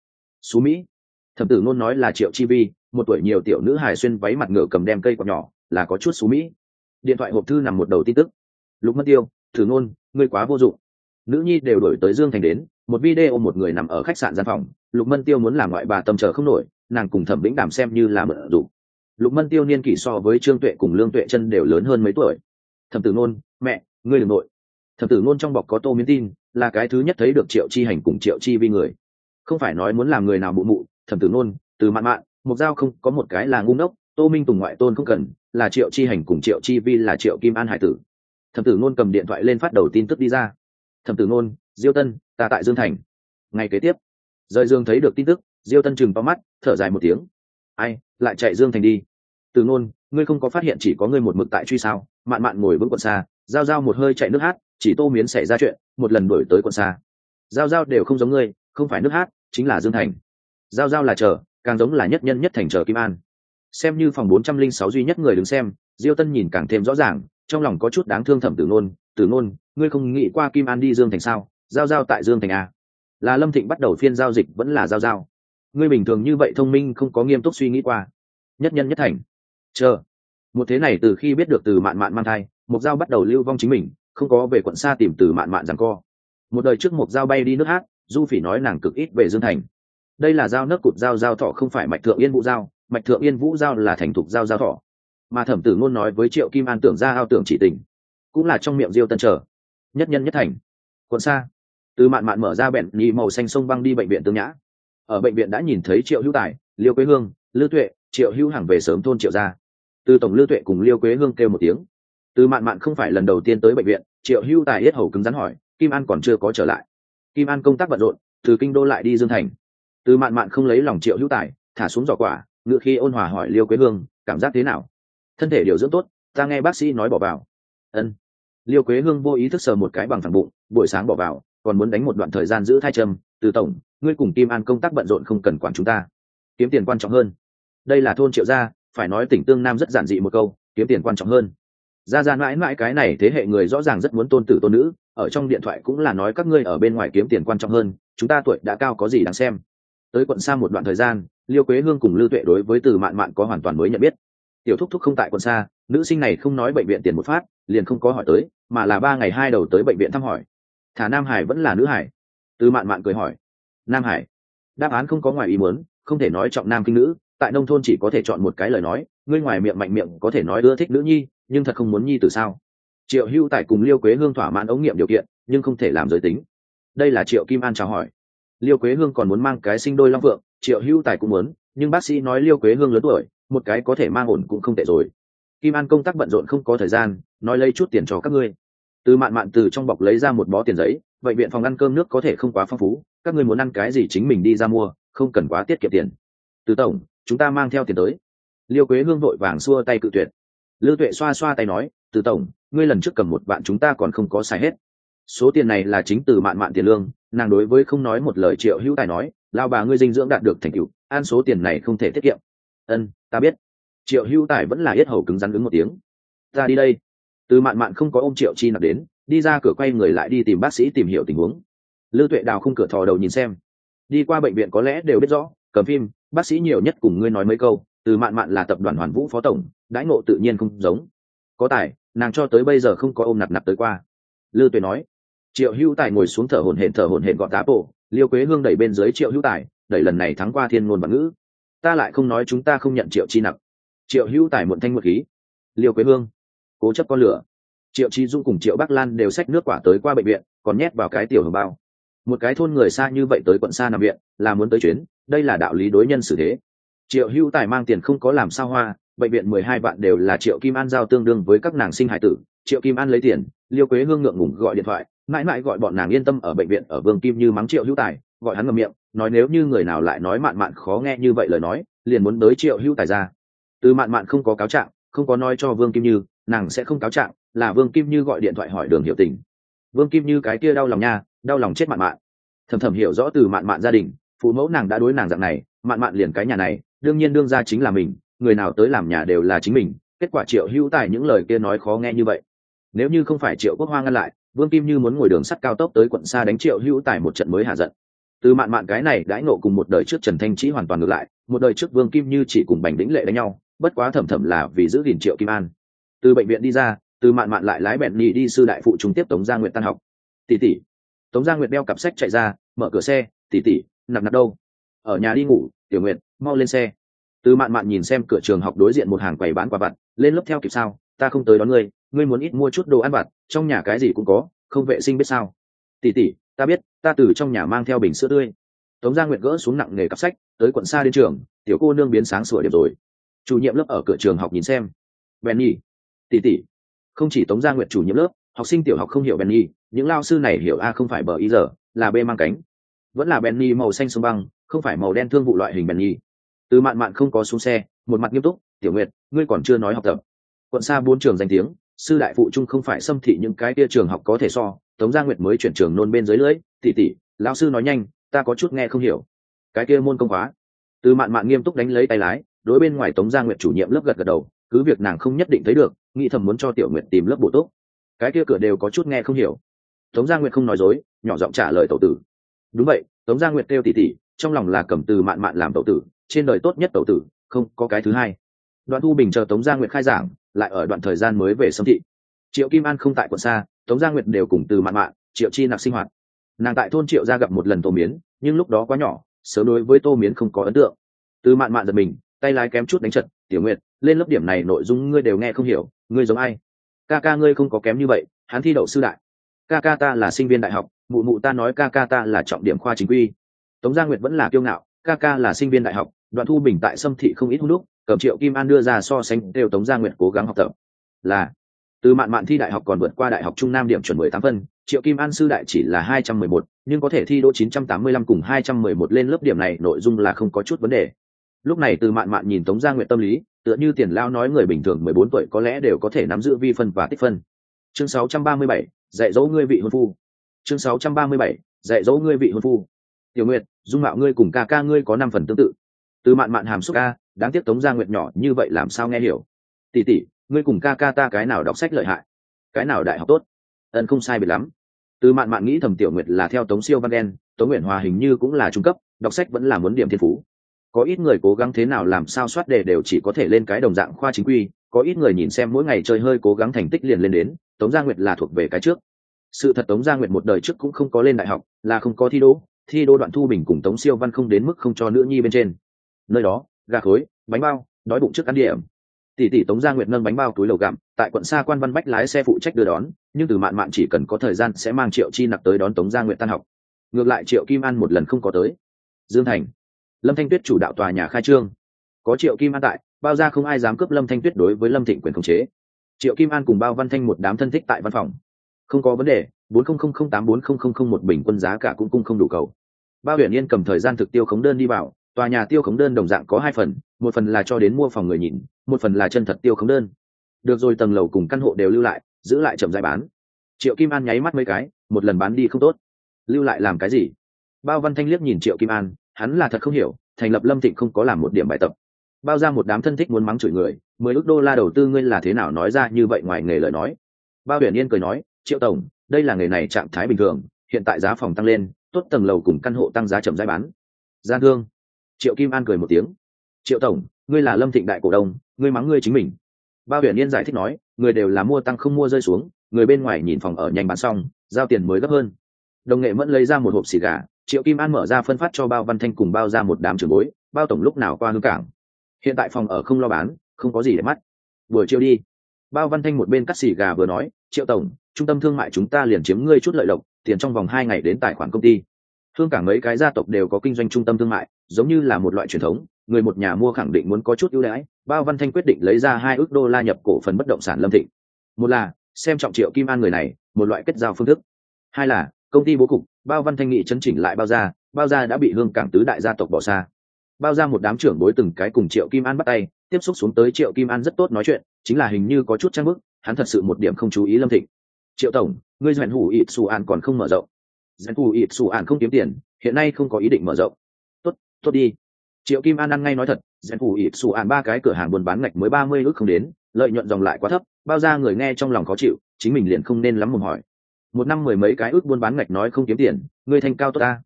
Xú Mỹ. Thẩm tử ngôn nói là Triệu Chi Vi, một tuổi nhiều tiểu nữ hài xuyên váy mặt ngựa cầm đem cây quạt nhỏ, là có chút xú Mỹ. Điện thoại hộp thư nằm một đầu tin tức. Lục Mân Tiêu, Tử Ngôn, ngươi quá vô dụng. Nữ nhi đều đổi tới Dương Thành đến, một video một người nằm ở khách sạn gian phòng, Lục Mân Tiêu muốn làm ngoại bà tâm chờ không nổi, nàng cùng Thẩm Vĩnh Đàm xem như là mượn dụ. Lục Mân Tiêu niên kỷ so với Trương Tuệ cùng Lương Tuệ Chân đều lớn hơn mấy tuổi. Thẩm Tử Ngôn, mẹ, ngươi đừng nội. Thẩm Tử Ngôn trong bọc có tô miến tin, là cái thứ nhất thấy được Triệu Chi Hành cùng Triệu Chi Vi người. Không phải nói muốn làm người nào mụ mụ, Thẩm Tử Ngôn, từ mạn mạn, một dao không có một cái là ngu ngốc, Tô Minh Tùng ngoại tôn không cần, là Triệu Chi Hành cùng Triệu Chi Vi là Triệu Kim An hải tử. Thẩm Tử Ngôn cầm điện thoại lên phát đầu tin tức đi ra. Thẩm Tử Ngôn, Diêu Tân, ta tại Dương Thành. Ngày kế tiếp, rời giường thấy được tin tức, Diêu Tân chừng to mắt, thở dài một tiếng. Ai, lại chạy Dương Thành đi. Tử Ngôn, ngươi không có phát hiện chỉ có ngươi một mực tại truy sao? Mạn Mạn ngồi vững quận xa, Giao Giao một hơi chạy nước hát, chỉ Tô Miến xảy ra chuyện, một lần đuổi tới quận xa. Giao Giao đều không giống ngươi, không phải nước hát, chính là Dương Thành. Giao Giao là chờ, càng giống là nhất nhân nhất thành chờ Kim An. Xem như phòng bốn trăm linh sáu duy nhất người đứng xem, Diêu Tân nhìn càng thêm rõ ràng, trong lòng có chút đáng thương Thẩm Tử Ngôn. Tử Ngôn, ngươi không nghĩ qua Kim An đi Dương Thành sao? Giao Giao tại Dương Thành à? Là Lâm Thịnh bắt đầu phiên giao dịch vẫn là Giao Giao? Ngươi bình thường như vậy thông minh không có nghiêm túc suy nghĩ qua. Nhất nhân nhất thành. Chờ. Một thế này từ khi biết được Từ Mạn Mạn mang thai, Mộc Giao bắt đầu lưu vong chính mình, không có về quận xa tìm Từ Mạn Mạn giằng co. Một đời trước Mộc Giao bay đi nước hát, Du Phỉ nói nàng cực ít về Dương Thành. Đây là giao nấc cụt giao giao thọ không phải Mạch Thượng Yên Vũ giao, Mạch Thượng Yên Vũ giao là thành thục giao giao thọ. Mà Thẩm Tử Ngôn nói với Triệu Kim An tưởng ra ao tưởng chỉ tình, cũng là trong miệng Diêu Tân trở. Nhất nhân nhất thành. Quận xa. Từ Mạn Mạn mở ra bẹn nhị màu xanh sông băng đi bệnh viện Tương Nhã. Ở bệnh viện đã nhìn thấy Triệu Hữu Tài, Liêu Quế Hương, Lư Tuệ, Triệu Hữu Hằng về sớm thôn Triệu gia. Từ tổng Lư Tuệ cùng Liêu Quế Hương kêu một tiếng. Từ Mạn Mạn không phải lần đầu tiên tới bệnh viện, Triệu Hữu Tài yết hầu cứng rắn hỏi, Kim An còn chưa có trở lại. Kim An công tác bận rộn, từ kinh đô lại đi Dương Thành. Từ Mạn Mạn không lấy lòng Triệu Hữu Tài, thả xuống giỏ quả, ngựa khi ôn hòa hỏi Liêu Quế Hương, cảm giác thế nào? Thân thể điều dưỡng tốt, ta nghe bác sĩ nói bỏ vào. Ân. Liêu Quế Hương vô ý thức sờ một cái bằng phẳng bụng, buổi sáng bỏ vào, còn muốn đánh một đoạn thời gian giữ thai châm. Từ tổng, ngươi cùng Kim An công tác bận rộn không cần quản chúng ta, kiếm tiền quan trọng hơn. Đây là thôn Triệu gia, phải nói tỉnh Tương Nam rất giản dị một câu, kiếm tiền quan trọng hơn. Gia Gia mãi mãi cái này thế hệ người rõ ràng rất muốn tôn tử tôn nữ, ở trong điện thoại cũng là nói các ngươi ở bên ngoài kiếm tiền quan trọng hơn, chúng ta tuổi đã cao có gì đáng xem. Tới quận xa một đoạn thời gian, Liêu Quế Hương cùng Lư Tuệ đối với Từ Mạn Mạn có hoàn toàn mới nhận biết. Tiểu thúc thúc không tại quận xa, nữ sinh này không nói bệnh viện tiền một phát, liền không có hỏi tới, mà là ba ngày hai đầu tới bệnh viện thăm hỏi. Thả Nam Hải vẫn là nữ hải? Từ Mạn Mạn cười hỏi. Nam Hải. Đáp án không có ngoài ý muốn, không thể nói trọng nam kinh nữ, tại nông thôn chỉ có thể chọn một cái lời nói, ngươi ngoài miệng mạnh miệng có thể nói ưa thích nữ nhi, nhưng thật không muốn nhi từ sao? Triệu Hữu Tài cùng Liêu Quế Hương thỏa mãn ống nghiệm điều kiện, nhưng không thể làm giới tính. Đây là Triệu Kim An chào hỏi. Liêu Quế Hương còn muốn mang cái sinh đôi long phượng, Triệu Hữu Tài cũng muốn, nhưng bác sĩ nói Liêu Quế Hương lớn tuổi, một cái có thể mang ổn cũng không tệ rồi. Kim An công tác bận rộn không có thời gian, nói lấy chút tiền cho các ngươi. Từ Mạn Mạn từ trong bọc lấy ra một bó tiền giấy, bệnh viện phòng ăn cơm nước có thể không quá phong phú, các ngươi muốn ăn cái gì chính mình đi ra mua, không cần quá tiết kiệm tiền. Từ tổng, chúng ta mang theo tiền tới. Liêu Quế Hương vội vàng xua tay cự tuyệt. Lư Tuệ xoa xoa tay nói, Từ tổng, ngươi lần trước cầm một vạn chúng ta còn không có xài hết. Số tiền này là chính Từ Mạn Mạn tiền lương, nàng đối với không nói một lời Triệu Hữu Tài nói, lao bà ngươi dinh dưỡng đạt được thành tựu, ăn số tiền này không thể tiết kiệm. Ân, ta biết. Triệu Hữu Tài vẫn là yết hầu cứng rắn ứng một tiếng. Ta đi đây. Từ Mạn Mạn không có ôm Triệu Chi Nặc đến, đi ra cửa quay người lại đi tìm bác sĩ tìm hiểu tình huống. Lư Tuệ đào không cửa thò đầu nhìn xem. Đi qua bệnh viện có lẽ đều biết rõ, cầm phim, bác sĩ nhiều nhất cùng ngươi nói mấy câu. Từ Mạn Mạn là tập đoàn Hoàn Vũ phó tổng, đãi ngộ tự nhiên không giống. Có tài, nàng cho tới bây giờ không có ôm nạp nạp tới qua. Lư Tuệ nói. Triệu Hữu Tài ngồi xuống thở hổn hển thở hổn hển gọn tá bộ, Liêu Quế Hương đẩy bên dưới Triệu Hữu Tài, đẩy lần này thắng qua thiên ngôn và ngữ. Ta lại không nói chúng ta không nhận Triệu Chi Nặc. Triệu Hữu Tài muộn thanh muộn khí. Liêu Quế Hương, cố chấp con lửa. Triệu Chi Dung cùng Triệu Bắc Lan đều xách nước quả tới qua bệnh viện, còn nhét vào cái tiểu hồng bao. Một cái thôn người xa như vậy tới quận xa nằm viện, là muốn tới chuyến, đây là đạo lý đối nhân xử thế. Triệu Hữu Tài mang tiền không có làm sao hoa, bệnh viện mười hai vạn đều là Triệu Kim An giao tương đương với các nàng sinh hải tử. Triệu Kim An lấy tiền, Liêu Quế Hương ngượng ngùng gọi điện thoại, mãi mãi gọi bọn nàng yên tâm ở bệnh viện ở Vương Kim Như mắng Triệu Hữu Tài, gọi hắn ngậm miệng, nói nếu như người nào lại nói Mạn Mạn khó nghe như vậy lời nói, liền muốn tới Triệu Hữu Tài ra. Từ Mạn Mạn không có cáo trạng, không có nói cho Vương Kim Như, nàng sẽ không cáo trạng, là Vương Kim Như gọi điện thoại hỏi Đường Hiểu Tình. Vương Kim Như cái kia đau lòng nha, đau lòng chết Mạn Mạn. Thầm thầm hiểu rõ Từ Mạn Mạn gia đình, phụ mẫu nàng đã đối nàng dạng này, Mạn Mạn liền cái nhà này, đương nhiên đương gia chính là mình, người nào tới làm nhà đều là chính mình. Kết quả Triệu Hữu Tài những lời kia nói khó nghe như vậy. Nếu như không phải Triệu Quốc Hoa ngăn lại, Vương Kim Như muốn ngồi đường sắt cao tốc tới quận xa đánh Triệu Hữu Tài một trận mới hạ giận. Từ mạn mạn cái này đãi ngộ cùng một đời trước Trần Thanh Trí hoàn toàn ngược lại, một đời trước Vương Kim Như chỉ cùng Bành Đĩnh Lệ đánh nhau, bất quá thầm thầm là vì giữ gìn Triệu Kim An. Từ bệnh viện đi ra, từ mạn mạn lại lái bẹn nhì đi sư đại phụ trung tiếp Tống Gia Nguyệt tan học. Tỷ tỷ. Tống Gia Nguyệt đeo cặp sách chạy ra, mở cửa xe, tỷ tỷ, nặc nặc đâu? Ở nhà đi ngủ, Tiểu Nguyệt, mau lên xe. Từ mạn mạn nhìn xem cửa trường học đối diện một hàng quầy bán quà vặt, lên lớp theo kịp sao? Ta không tới đón ngươi, ngươi muốn ít mua chút đồ ăn vặt, trong nhà cái gì cũng có, không vệ sinh biết sao? Tỷ tỷ, ta biết, ta từ trong nhà mang theo bình sữa tươi. Tống Gia Nguyệt gỡ xuống nặng nghề cặp sách, tới quận xa đến trường, tiểu cô nương biến sáng sủa điểm rồi. Chủ nhiệm lớp ở cửa trường học nhìn xem. Benny, tỷ tỷ. Không chỉ Tống Gia Nguyệt chủ nhiệm lớp, học sinh tiểu học không hiểu Benny, những lao sư này hiểu a không phải bờ ý giờ, là b mang cánh. Vẫn là Benny màu xanh sông băng, không phải màu đen thương vụ loại hình Benny. Từ mạn mạn không có xuống xe, một mặt nghiêm túc, tiểu Nguyệt, ngươi còn chưa nói học tập. Quận xa bốn trường danh tiếng, sư đại phụ trung không phải xâm thị những cái kia trường học có thể so. Tống Gia Nguyệt mới chuyển trường nôn bên dưới lưỡi, tỷ tỷ, lão sư nói nhanh, ta có chút nghe không hiểu. Cái kia môn công khóa. Từ mạn mạn nghiêm túc đánh lấy tay lái, đối bên ngoài Tống Gia Nguyệt chủ nhiệm lớp gật gật đầu, cứ việc nàng không nhất định thấy được, nghĩ thầm muốn cho tiểu Nguyệt tìm lớp bổ túc. Cái kia cửa đều có chút nghe không hiểu. Tống Gia Nguyệt không nói dối, nhỏ giọng trả lời tẩu tử. Đúng vậy, Tống Gia Nguyệt kêu tỷ tỷ, trong lòng là cầm từ mạn mạn làm tẩu tử, trên đời tốt nhất tẩu tử, không có cái thứ hai. Đoạn Thu Bình chờ Tống Gia Nguyệt khai giảng, lại ở đoạn thời gian mới về xâm thị. Triệu Kim An không tại quận xa, Tống Gia Nguyệt đều cùng từ mạn mạn, Triệu Chi Nặc sinh hoạt. Nàng tại thôn Triệu gia gặp một lần Tô Miến, nhưng lúc đó quá nhỏ, sớm đối với Tô Miến không có ấn tượng. Từ mạn mạn giật mình, tay lái kém chút đánh trật, tiểu Nguyệt, lên lớp điểm này nội dung ngươi đều nghe không hiểu, ngươi giống ai? Ca ca ngươi không có kém như vậy, hắn thi đậu sư đại. Ca ca ta là sinh viên đại học, mụ mụ ta nói ca ca ta là trọng điểm khoa chính quy. Tống Gia Nguyệt vẫn là kiêu ngạo, ca ca là sinh viên đại học, Đoạn Thu Bình tại xâm thị không ít hung đúc, cầm Triệu Kim An đưa ra so sánh, đều Tống Gia Nguyệt cố gắng học tập. Là từ mạn mạn thi đại học còn vượt qua đại học Trung Nam điểm chuẩn mười tám phân, Triệu Kim An sư đại chỉ là hai trăm mười một, nhưng có thể thi đỗ chín trăm tám mươi lăm cùng hai trăm mười một lên lớp điểm này nội dung là không có chút vấn đề. Lúc này từ mạn mạn nhìn Tống Gia Nguyệt tâm lý, tựa như tiền lao nói người bình thường mười bốn tuổi có lẽ đều có thể nắm giữ vi phân và tích phân. Chương sáu trăm ba mươi bảy, dạy dỗ ngươi vị hôn phu. Chương sáu trăm ba mươi bảy, dạy dỗ ngươi vị hôn phu. Tiểu Nguyệt, dung mạo ngươi cùng ca ca ngươi có năm phần tương tự. Từ mạn mạn hàm xúc ca, đáng tiếc Tống Gia Nguyệt nhỏ như vậy làm sao nghe hiểu. Tỷ tỷ, ngươi cùng ca ca ta cái nào đọc sách lợi hại, cái nào đại học tốt? Ân không sai biệt lắm. Từ mạn mạn nghĩ thầm Tiểu Nguyệt là theo Tống Siêu Văn đen, Tống Nguyện Hòa hình như cũng là trung cấp, đọc sách vẫn là muốn điểm thiên phú. Có ít người cố gắng thế nào làm sao soát đề đều chỉ có thể lên cái đồng dạng khoa chính quy, có ít người nhìn xem mỗi ngày chơi hơi cố gắng thành tích liền lên đến. Tống Gia Nguyệt là thuộc về cái trước. Sự thật Tống Gia Nguyệt một đời trước cũng không có lên đại học, là không có thi đỗ, thi đỗ Đoạn Thu Bình cùng Tống Siêu Văn không đến mức không cho nữ nhi bên trên. Nơi đó, gà khối, bánh bao, đói bụng trước ăn điểm. Tỷ tỷ Tống Gia Nguyệt nâng bánh bao túi lầu gặm, tại quận xa Quan Văn Bách lái xe phụ trách đưa đón, nhưng từ mạn mạn chỉ cần có thời gian sẽ mang Triệu Chi Nặc tới đón Tống Gia Nguyệt tan học. Ngược lại Triệu Kim An một lần không có tới. Dương Thành, Lâm Thanh Tuyết chủ đạo tòa nhà khai trương, có Triệu Kim An tại, bao ra không ai dám cướp Lâm Thanh Tuyết đối với Lâm Thịnh quyền khống chế. Triệu Kim An cùng Bao Văn Thanh một đám thân thích tại văn phòng. Không có vấn đề, bốn không không không tám bốn không không không một bình quân giá cả cũng cung không đủ cầu. Bao Huyền Yên cầm thời gian thực tiêu khống đơn đi vào, tòa nhà tiêu khống đơn đồng dạng có hai phần, một phần là cho đến mua phòng người nhìn, một phần là chân thật tiêu khống đơn. Được rồi, tầng lầu cùng căn hộ đều lưu lại, giữ lại chậm rãi bán. Triệu Kim An nháy mắt mấy cái, một lần bán đi không tốt, lưu lại làm cái gì? Bao Văn Thanh liếc nhìn Triệu Kim An, hắn là thật không hiểu, thành lập Lâm Thịnh không có làm một điểm bài tập. Bao ra một đám thân thích muốn mắng chửi người, mười ước đô la đầu tư ngươi là thế nào nói ra như vậy ngoài nghề lời nói. Bao Huyền Yên cười nói, Triệu tổng, đây là nghề này trạng thái bình thường, hiện tại giá phòng tăng lên, tốt tầng lầu cùng căn hộ tăng giá chậm rãi bán. Gian thương. Triệu Kim An cười một tiếng, Triệu tổng, ngươi là Lâm Thịnh đại cổ đông, ngươi mắng ngươi chính mình. Bao Huyền Yên giải thích nói, người đều là mua tăng không mua rơi xuống, người bên ngoài nhìn phòng ở nhanh bán xong, giao tiền mới gấp hơn. Đồng Nghệ Mẫn lấy ra một hộp xì gà, Triệu Kim An mở ra phân phát cho Bao Văn Thanh cùng Bao ra một đám trưởng bối. Bao tổng lúc nào qua hương cảng, hiện tại phòng ở không lo bán, không có gì để mắt, buổi chiều đi. Bao Văn Thanh một bên cắt xì gà vừa nói, Triệu tổng, trung tâm thương mại chúng ta liền chiếm ngươi chút lợi lộc, tiền trong vòng hai ngày đến tài khoản công ty. Hương cảng mấy cái gia tộc đều có kinh doanh trung tâm thương mại, giống như là một loại truyền thống, người một nhà mua khẳng định muốn có chút ưu đãi. Bao Văn Thanh quyết định lấy ra hai ước đô la nhập cổ phần bất động sản Lâm Thịnh. Một là xem trọng Triệu Kim An người này, một loại kết giao phương thức. Hai là công ty bố cục. Bao Văn Thanh nghị chấn chỉnh lại Bao gia, Bao gia đã bị Hương cảng tứ đại gia tộc bỏ xa. Bao ra một đám trưởng bối từng cái cùng Triệu Kim An bắt tay, tiếp xúc xuống tới Triệu Kim An rất tốt nói chuyện, chính là hình như có chút trang bức, hắn thật sự một điểm không chú ý Lâm Thịnh. Triệu tổng, ngươi doanh hủ ịt xù an còn không mở rộng. Doanh hủ ịt xù an không kiếm tiền, hiện nay không có ý định mở rộng. Tốt, tốt đi. Triệu Kim An ăn ngay nói thật, doanh hủ ịt xù an ba cái cửa hàng buôn bán ngạch mới ba mươi ước không đến, lợi nhuận dòng lại quá thấp, Bao ra người nghe trong lòng khó chịu, chính mình liền không nên lắm mồm hỏi. Một năm mười mấy cái ước buôn bán ngạch nói không kiếm tiền, ngươi thành cao tốt ta.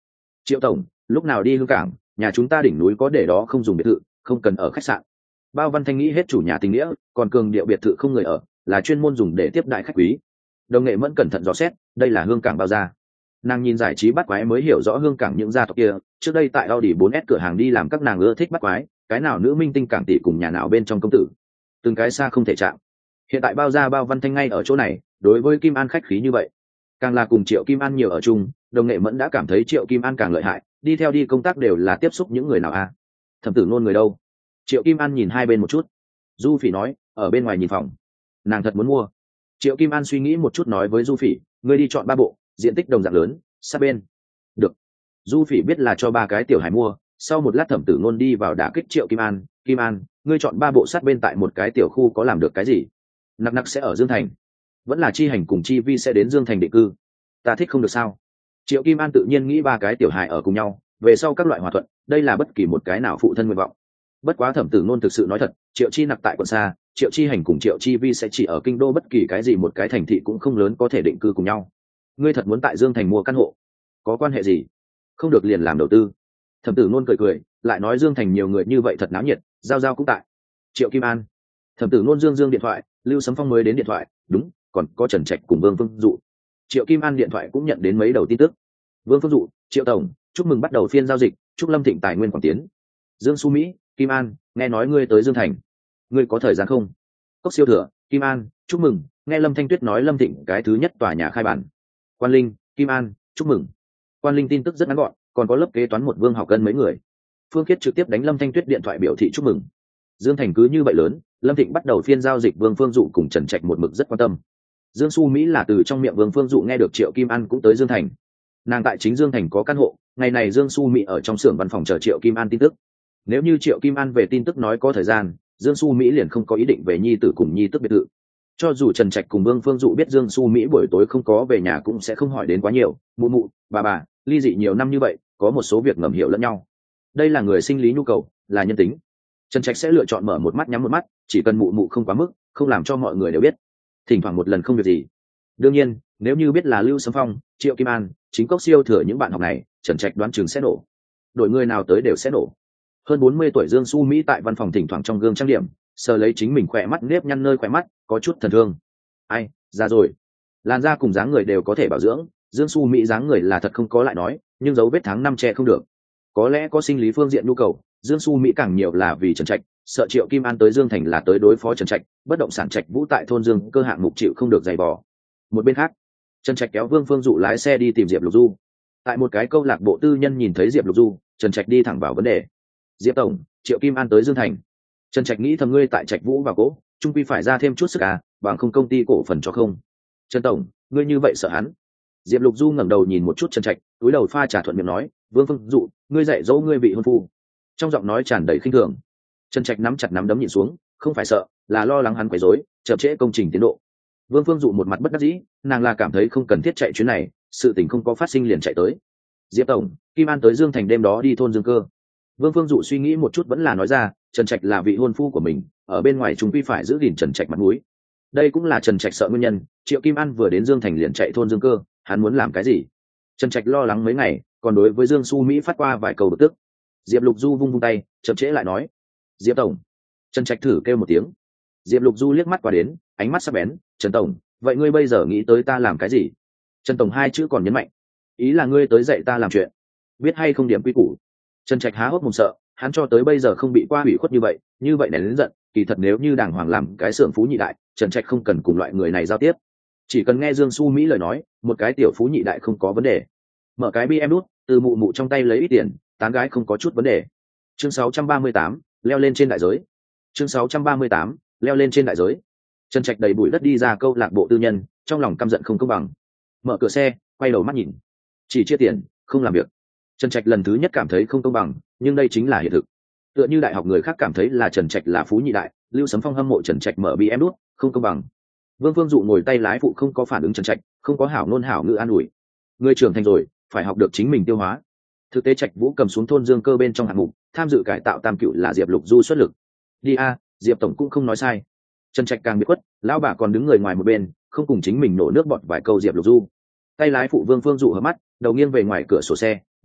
Triệu tổng, lúc nào đi hương cảng, nhà chúng ta đỉnh núi có để đó không dùng biệt thự, không cần ở khách sạn. Bao Văn Thanh nghĩ hết chủ nhà tình nghĩa, còn cường điệu biệt thự không người ở, là chuyên môn dùng để tiếp đại khách quý. Đồng Nghệ Mẫn cẩn thận dò xét, đây là hương cảng bao gia. Nàng nhìn giải trí bắt quái mới hiểu rõ hương cảng những gia tộc kia, trước đây tại Audi bốn S cửa hàng đi làm các nàng ưa thích bắt quái, cái nào nữ minh tinh cảng tỷ cùng nhà nào bên trong công tử, từng cái xa không thể chạm. Hiện tại bao gia Bao Văn Thanh ngay ở chỗ này, đối với Kim An khách khí như vậy, càng là cùng Triệu Kim An nhiều ở chung, Đồng Nghệ Mẫn đã cảm thấy Triệu Kim An càng lợi hại, đi theo đi công tác đều là tiếp xúc những người nào a? À? Thẩm Tử Nôn người đâu? Triệu Kim An nhìn hai bên một chút. Du Phỉ nói, ở bên ngoài nhìn phòng. Nàng thật muốn mua. Triệu Kim An suy nghĩ một chút nói với Du Phỉ, ngươi đi chọn ba bộ, diện tích đồng dạng lớn, sát bên. Được. Du Phỉ biết là cho ba cái tiểu hải mua, sau một lát Thẩm Tử Nôn đi vào đả kích Triệu Kim An, Kim An, ngươi chọn ba bộ sát bên tại một cái tiểu khu có làm được cái gì? Nặc nặc sẽ ở Dương Thành, vẫn là Chi Hành cùng Chi Vi sẽ đến Dương Thành định cư. Ta thích không được sao? Triệu Kim An tự nhiên nghĩ ba cái tiểu hài ở cùng nhau, về sau các loại hòa thuận, đây là bất kỳ một cái nào phụ thân nguyện vọng. Bất quá Thẩm Tử Nôn thực sự nói thật, Triệu Chi Nặc tại quận xa, Triệu Chi Hành cùng Triệu Chi Vi sẽ chỉ ở kinh đô, bất kỳ cái gì một cái thành thị cũng không lớn có thể định cư cùng nhau. Ngươi thật muốn tại Dương Thành mua căn hộ? Có quan hệ gì? Không được liền làm đầu tư. Thẩm Tử Nôn cười cười, lại nói Dương Thành nhiều người như vậy thật náo nhiệt, giao giao cũng tại. Triệu Kim An. Thẩm Tử Nôn dương dương điện thoại, Lưu Sấm Phong mới đến điện thoại, đúng, còn có Trần Trạch cùng Vương Phương Dụ. Triệu Kim An điện thoại cũng nhận đến mấy đầu tin tức. Vương Phương Dụ, Triệu tổng, chúc mừng bắt đầu phiên giao dịch, chúc Lâm Thịnh tài nguyên quảng tiến. Dương Xu Mỹ, Kim An, nghe nói ngươi tới Dương Thành, ngươi có thời gian không? Cốc Siêu Thừa, Kim An, chúc mừng, nghe Lâm Thanh Tuyết nói Lâm Thịnh cái thứ nhất tòa nhà khai bản. Quan Linh, Kim An, chúc mừng. Quan Linh tin tức rất ngắn gọn, còn có lớp kế toán một Vương Học Cân mấy người. Phương Khiết trực tiếp đánh Lâm Thanh Tuyết điện thoại biểu thị chúc mừng. Dương Thành cứ như vậy lớn, Lâm Thịnh bắt đầu phiên giao dịch, Vương Phương Dụ cùng Trần Trạch một mực rất quan tâm. Dương Xu Mỹ là từ trong miệng Vương Phương Dụ nghe được Triệu Kim An cũng tới Dương Thành. Nàng tại chính Dương Thành có căn hộ, ngày này Dương Xu Mỹ ở trong xưởng văn phòng chờ Triệu Kim An tin tức. Nếu như Triệu Kim An về tin tức nói có thời gian, Dương Xu Mỹ liền không có ý định về nhi tử cùng nhi tức biệt thự. Cho dù Trần Trạch cùng Vương Phương Dụ biết Dương Xu Mỹ buổi tối không có về nhà cũng sẽ không hỏi đến quá nhiều, mụ mụ, bà bà, ly dị nhiều năm như vậy, có một số việc ngầm hiểu lẫn nhau. Đây là người sinh lý nhu cầu, là nhân tính. Trần Trạch sẽ lựa chọn mở một mắt nhắm một mắt, chỉ cần mụ mụ không quá mức, không làm cho mọi người đều biết. Thỉnh thoảng một lần không việc gì. Đương nhiên, nếu như biết là Lưu Sấm Phong, Triệu Kim An, chính Cốc Siêu Thừa những bạn học này, Trần Trạch đoán chừng sẽ nổ. Đổi người nào tới đều sẽ nổ. Hơn bốn mươi tuổi Dương Xu Mỹ tại văn phòng thỉnh thoảng trong gương trang điểm, sờ lấy chính mình khỏe mắt nếp nhăn nơi khỏe mắt, có chút thần thương. Ai, ra rồi. Làn da cùng dáng người đều có thể bảo dưỡng, Dương Xu Mỹ dáng người là thật không có lại nói, nhưng dấu vết tháng năm che không được. Có lẽ có sinh lý phương diện nhu cầu, Dương Xu Mỹ càng nhiều là vì Trần Trạch, sợ Triệu Kim An tới Dương Thành là tới đối phó Trần Trạch, bất động sản Trạch Vũ tại thôn Dương cơ hạng mục chịu không được dày vò. Một bên khác, Trần Trạch kéo Vương Phương Dụ lái xe đi tìm Diệp Lục Du. Tại một cái câu lạc bộ tư nhân nhìn thấy Diệp Lục Du, Trần Trạch đi thẳng vào vấn đề. Diệp tổng, Triệu Kim An tới Dương Thành. Trần Trạch nghĩ thầm, ngươi tại Trạch Vũ và Cố, trung quy phải ra thêm chút sức à, bằng không công ty cổ phần cho không. Trần tổng, ngươi như vậy sợ hắn. Diệp Lục Du ngẩng đầu nhìn một chút Trần Trạch, túi đầu pha trà thuận miệng nói, Vương Phương Dụ, ngươi dạy dỗ ngươi vị hôn phu. Trong giọng nói tràn đầy khinh thường. Trần Trạch nắm chặt nắm đấm nhìn xuống, không phải sợ, là lo lắng hắn quấy rối, chậm trễ công trình tiến độ. Vương Phương Dụ một mặt bất đắc dĩ, nàng là cảm thấy không cần thiết chạy chuyến này, sự tình không có phát sinh liền chạy tới. Diệp tổng, Kim An tới Dương Thành đêm đó đi thôn Dương Cơ. Vương Phương Dụ suy nghĩ một chút vẫn là nói ra, Trần Trạch là vị hôn phu của mình, ở bên ngoài chúng quy phải giữ gìn Trần Trạch mặt mũi. Đây cũng là Trần Trạch sợ nguyên nhân, Triệu Kim An vừa đến Dương Thành liền chạy thôn Dương Cơ, hắn muốn làm cái gì? Trần Trạch lo lắng mấy ngày, còn đối với Dương Xu Mỹ phát qua vài câu bực tức. Diệp Lục Du vung vung tay, chậm trễ lại nói, Diệp tổng. Trần Trạch thử kêu một tiếng. Diệp Lục Du liếc mắt qua đến, ánh mắt sắc bén, Trần tổng, vậy ngươi bây giờ nghĩ tới ta làm cái gì? Trần tổng hai chữ còn nhấn mạnh, ý là ngươi tới dạy ta làm chuyện, biết hay không điểm quy củ. Trần Trạch há hốc mồm sợ, hắn cho tới bây giờ không bị qua ủy khuất như vậy, như vậy nén lớn giận, kỳ thật nếu như đàng hoàng làm cái xưởng phú nhị đại, Trần Trạch không cần cùng loại người này giao tiếp, chỉ cần nghe Dương Xu Mỹ lời nói, một cái tiểu phú nhị đại không có vấn đề. Mở cái bi em đút, từ mụ mụ trong tay lấy ít tiền, tán gái không có chút vấn đề. Chương sáu trăm ba mươi tám, leo lên trên đại giới. Chương sáu trăm ba mươi tám, leo lên trên đại giới. Trần Trạch đầy bụi đất đi ra câu lạc bộ tư nhân, trong lòng căm giận không công bằng. Mở cửa xe, quay đầu mắt nhìn, chỉ chia tiền, không làm việc. Trần Trạch lần thứ nhất cảm thấy không công bằng, nhưng đây chính là hiện thực. Tựa như đại học người khác cảm thấy là Trần Trạch là phú nhị đại, Lưu Sấm Phong hâm mộ Trần Trạch mở bi em đút, không công bằng. Vương Phương Dụ ngồi tay lái phụ không có phản ứng Trần Trạch, không có hảo ngôn hảo ngữ an ủi. Người trưởng thành rồi, phải học được chính mình tiêu hóa. Thực tế Trạch Vũ cầm xuống thôn Dương Cơ bên trong hạng mục, tham dự cải tạo Tam Cựu là Diệp Lục Du xuất lực. Đi a, Diệp tổng cũng không nói sai. Trần Trạch càng bị quất, lão bà còn đứng người ngoài một bên, không cùng chính mình nổ nước bọt vài câu Diệp Lục Du. Tay lái phụ Vương Phương Dụ hở mắt, đầu nghiêng về ngoài cửa sổ xe,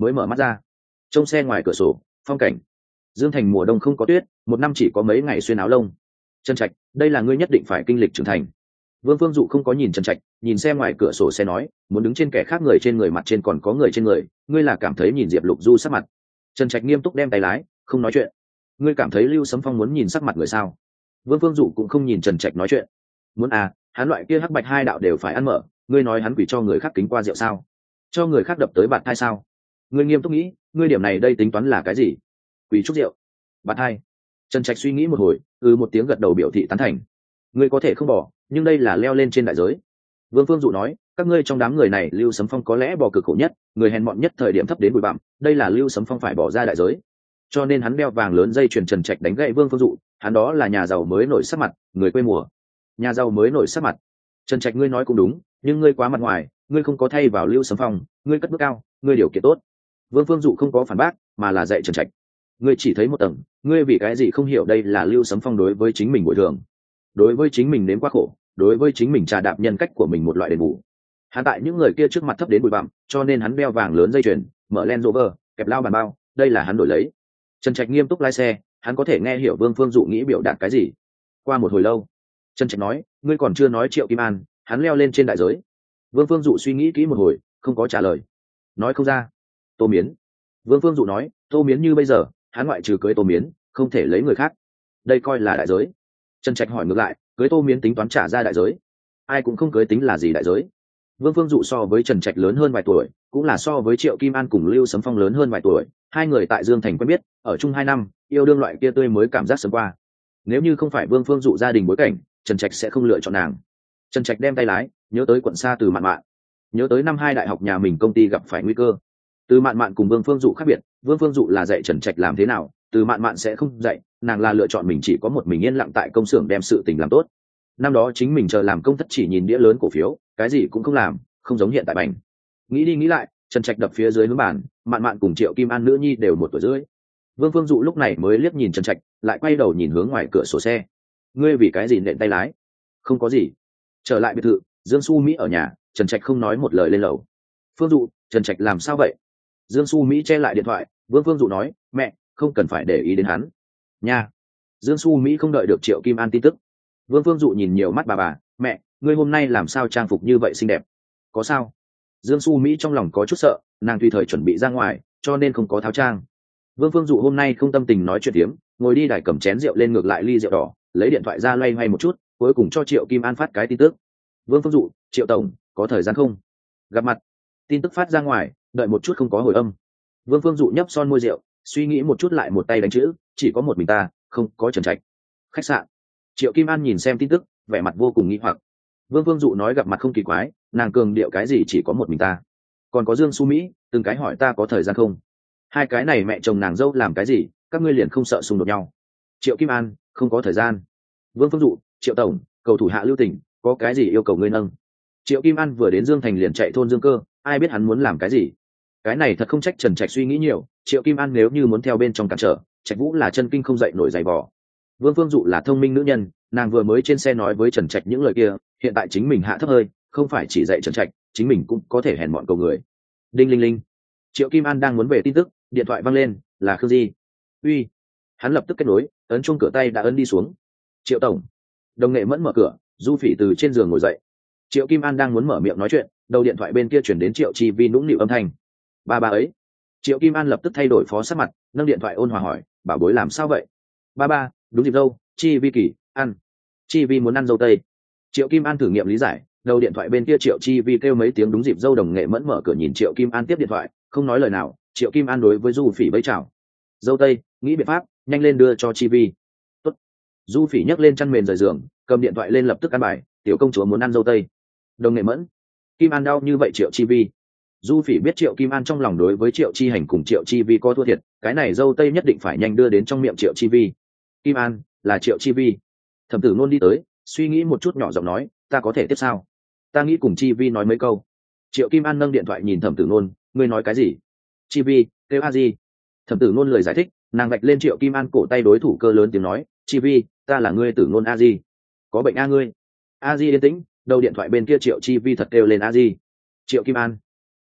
mới mở mắt ra. Trông xe ngoài cửa sổ, phong cảnh Dương Thành mùa đông không có tuyết, một năm chỉ có mấy ngày xuyên áo lông. Trần Trạch, đây là ngươi nhất định phải kinh lịch trưởng thành. Vương Phương Dụ không có nhìn Trần Trạch, nhìn xe ngoài cửa sổ xe nói, muốn đứng trên kẻ khác người trên người mặt trên còn có người trên người, ngươi là cảm thấy nhìn Diệp Lục Du sắc mặt. Trần Trạch nghiêm túc đem tay lái, không nói chuyện. Ngươi cảm thấy Lưu Sấm Phong muốn nhìn sắc mặt người sao? Vương Phương Dụ cũng không nhìn Trần Trạch nói chuyện. Muốn à, hắn loại kia hắc bạch hai đạo đều phải ăn mở, ngươi nói hắn quỷ cho người khác kính qua rượu sao? Cho người khác đập tới bạt thai sao? Ngươi nghiêm túc nghĩ, ngươi điểm này đây tính toán là cái gì? Quỷ trúc rượu, bạt thai. Trần Trạch suy nghĩ một hồi, ừ một tiếng gật đầu biểu thị tán thành. Ngươi có thể không bỏ, nhưng đây là leo lên trên đại giới. Vương Phương Dụ nói, các ngươi trong đám người này Lưu Sấm Phong có lẽ bỏ cực khổ nhất, người hèn mọn nhất, thời điểm thấp đến bụi bặm, đây là Lưu Sấm Phong phải bỏ ra đại giới. Cho nên hắn đeo vàng lớn dây chuyền. Trần Trạch đánh gậy Vương Phương Dụ, hắn đó là nhà giàu mới nổi sắc mặt, người quê mùa. Nhà giàu mới nổi sắc mặt. Trần Trạch, ngươi nói cũng đúng, nhưng ngươi quá mặt ngoài, ngươi không có thay vào Lưu Sấm Phong, ngươi cất bước cao, ngươi điều kiện tốt. Vương Phương Dụ không có phản bác, mà là dạy Trần Trạch. Ngươi chỉ thấy một tầng, ngươi vì cái gì không hiểu đây là Lưu Sấm Phong đối với chính mình bồi thường, đối với chính mình nếm quá khổ, đối với chính mình trà đạp nhân cách của mình một loại đền bù. Hắn tại những người kia trước mặt thấp đến bụi bặm, cho nên hắn đeo vàng lớn dây chuyền, mở Land Rover, kẹp lao bàn bao, đây là hắn đổi lấy. Trần Trạch nghiêm túc lái xe, hắn có thể nghe hiểu Vương Phương Dụ nghĩ biểu đạt cái gì. Qua một hồi lâu, Trần Trạch nói, ngươi còn chưa nói Triệu Kim An, hắn leo lên trên đại giới. Vương Phương Dụ suy nghĩ kỹ một hồi, không có trả lời. Nói không ra. Tô Miến. Vương Phương Dụ nói, Tô Miến như bây giờ, hắn ngoại trừ cưới Tô Miến, không thể lấy người khác. Đây coi là đại giới. Trần Trạch hỏi ngược lại, cưới Tô Miến tính toán trả ra đại giới? Ai cũng không cưới tính là gì đại giới. Vương Phương Dụ so với Trần Trạch lớn hơn vài tuổi, cũng là so với Triệu Kim An cùng Lưu Sấm Phong lớn hơn vài tuổi. Hai người tại Dương Thành quen biết, ở chung hai năm, yêu đương loại kia tươi mới cảm giác sớm qua. Nếu như không phải Vương Phương Dụ gia đình bối cảnh, Trần Trạch sẽ không lựa chọn nàng. Trần Trạch đem tay lái, nhớ tới quận xa Từ Mạn Mạn, nhớ tới năm hai đại học nhà mình công ty gặp phải nguy cơ. Từ Mạn Mạn cùng Vương Phương Dụ khác biệt, Vương Phương Dụ là dạy Trần Trạch làm thế nào, Từ Mạn Mạn sẽ không dạy, nàng là lựa chọn mình chỉ có một mình yên lặng tại công xưởng đem sự tình làm tốt. Năm đó chính mình chờ làm công thất chỉ nhìn đĩa lớn cổ phiếu, cái gì cũng không làm, không giống hiện tại bành. Nghĩ đi nghĩ lại, Trần Trạch đập phía dưới hướng bàn, Mạn Mạn cùng Triệu Kim An nữ nhi đều một tuổi rưỡi. Vương Phương Dụ lúc này mới liếc nhìn Trần Trạch, lại quay đầu nhìn hướng ngoài cửa sổ xe. Ngươi vì cái gì nện tay lái? Không có gì. Trở lại biệt thự, Dương Xu Mỹ ở nhà, Trần Trạch không nói một lời lên lầu. Phương Dụ, Trần Trạch làm sao vậy? Dương Xu Mỹ che lại điện thoại, Vương Phương Dụ nói, mẹ, không cần phải để ý đến hắn. Nha. Dương Xu Mỹ không đợi được Triệu Kim An tin tức. Vương Phương Dụ nhìn nhiều mắt bà bà, mẹ, ngươi hôm nay làm sao trang phục như vậy xinh đẹp? Có sao? Dương Xu Mỹ trong lòng có chút sợ, nàng tùy thời chuẩn bị ra ngoài, cho nên không có tháo trang. Vương Phương Dụ hôm nay không tâm tình nói chuyện tiếm, ngồi đi đài cầm chén rượu lên ngược lại ly rượu đỏ, lấy điện thoại ra loay hoay một chút, cuối cùng cho Triệu Kim An phát cái tin tức. Vương Phương Dụ, Triệu tổng, có thời gian không? Gặp mặt. Tin tức phát ra ngoài, đợi một chút không có hồi âm. Vương Phương Dụ nhấp son môi rượu, suy nghĩ một chút lại một tay đánh chữ, chỉ có một mình ta, không có Trần Trạch. Khách sạn. Triệu Kim An nhìn xem tin tức, vẻ mặt vô cùng nghi hoặc. Vương Phương Dụ nói gặp mặt không kỳ quái, nàng cường điệu cái gì chỉ có một mình ta. Còn có Dương Xu Mỹ, từng cái hỏi ta có thời gian không. Hai cái này mẹ chồng nàng dâu làm cái gì, các ngươi liền không sợ xung đột nhau. Triệu Kim An, không có thời gian. Vương Phương Dụ, Triệu tổng, cầu thủ hạ lưu tình, có cái gì yêu cầu ngươi nâng. Triệu Kim An vừa đến Dương Thành liền chạy thôn Dương Cơ, ai biết hắn muốn làm cái gì. Cái này thật không trách Trần Trạch suy nghĩ nhiều, Triệu Kim An nếu như muốn theo bên trong cản trở, Trạch Vũ là chân kinh không dậy nổi giày vò. Vương Phương Dụ là thông minh nữ nhân, nàng vừa mới trên xe nói với Trần Trạch những lời kia, hiện tại chính mình hạ thấp hơi, không phải chỉ dạy Trần Trạch, chính mình cũng có thể hèn mọn cầu người. Đinh linh linh. Triệu Kim An đang muốn về tin tức, điện thoại văng lên, là Khương Di. Uy. Hắn lập tức kết nối, ấn chuông cửa tay đã ấn đi xuống. Triệu tổng. Đồng nghệ Mẫn mở cửa, Du Phỉ từ trên giường ngồi dậy. Triệu Kim An đang muốn mở miệng nói chuyện, đầu điện thoại bên kia chuyển đến Triệu Chi Vi nũng nịu âm thanh. Ba ba ấy. Triệu Kim An lập tức thay đổi phó sắc mặt, nâng điện thoại ôn hòa hỏi, bảo bối làm sao vậy? Ba ba, đúng dịp dâu, Chi Vi kỳ, ăn. Chi Vi muốn ăn dâu tây. Triệu Kim An thử nghiệm lý giải, đầu điện thoại bên kia Triệu Chi Vi kêu mấy tiếng đúng dịp dâu. Đồng nghệ Mẫn mở cửa nhìn Triệu Kim An tiếp điện thoại, không nói lời nào. Triệu Kim An đối với Du Phỉ vẫy chào. Dâu tây, nghĩ biện pháp, nhanh lên đưa cho Chi Vi. Tốt. Du Phỉ nhấc lên chăn mền rời giường, cầm điện thoại lên lập tức ăn bài, tiểu công chúa muốn ăn dâu tây. Đồng nghệ Mẫn. Kim An đau như vậy Triệu Chi Vi. Du Phỉ biết Triệu Kim An trong lòng đối với Triệu Chi Hành cùng Triệu Chi Vi có thua thiệt, cái này dâu tây nhất định phải nhanh đưa đến trong miệng Triệu Chi Vi. Kim An, là Triệu Chi Vi. Thẩm Tử Nôn đi tới, suy nghĩ một chút nhỏ giọng nói, ta có thể tiếp sao? Ta nghĩ cùng Chi Vi nói mấy câu. Triệu Kim An nâng điện thoại nhìn Thẩm Tử Nôn, ngươi nói cái gì? Chi Vi, kêu a di. Thẩm Tử Nôn lời giải thích, nàng vạch lên Triệu Kim An cổ tay đối thủ cơ lớn tiếng nói, Chi Vi, ta là ngươi Tử Nôn a di. Có bệnh a ngươi. A di yên tĩnh, đầu điện thoại bên kia Triệu Chi Vi thật kêu lên a di. Triệu Kim An.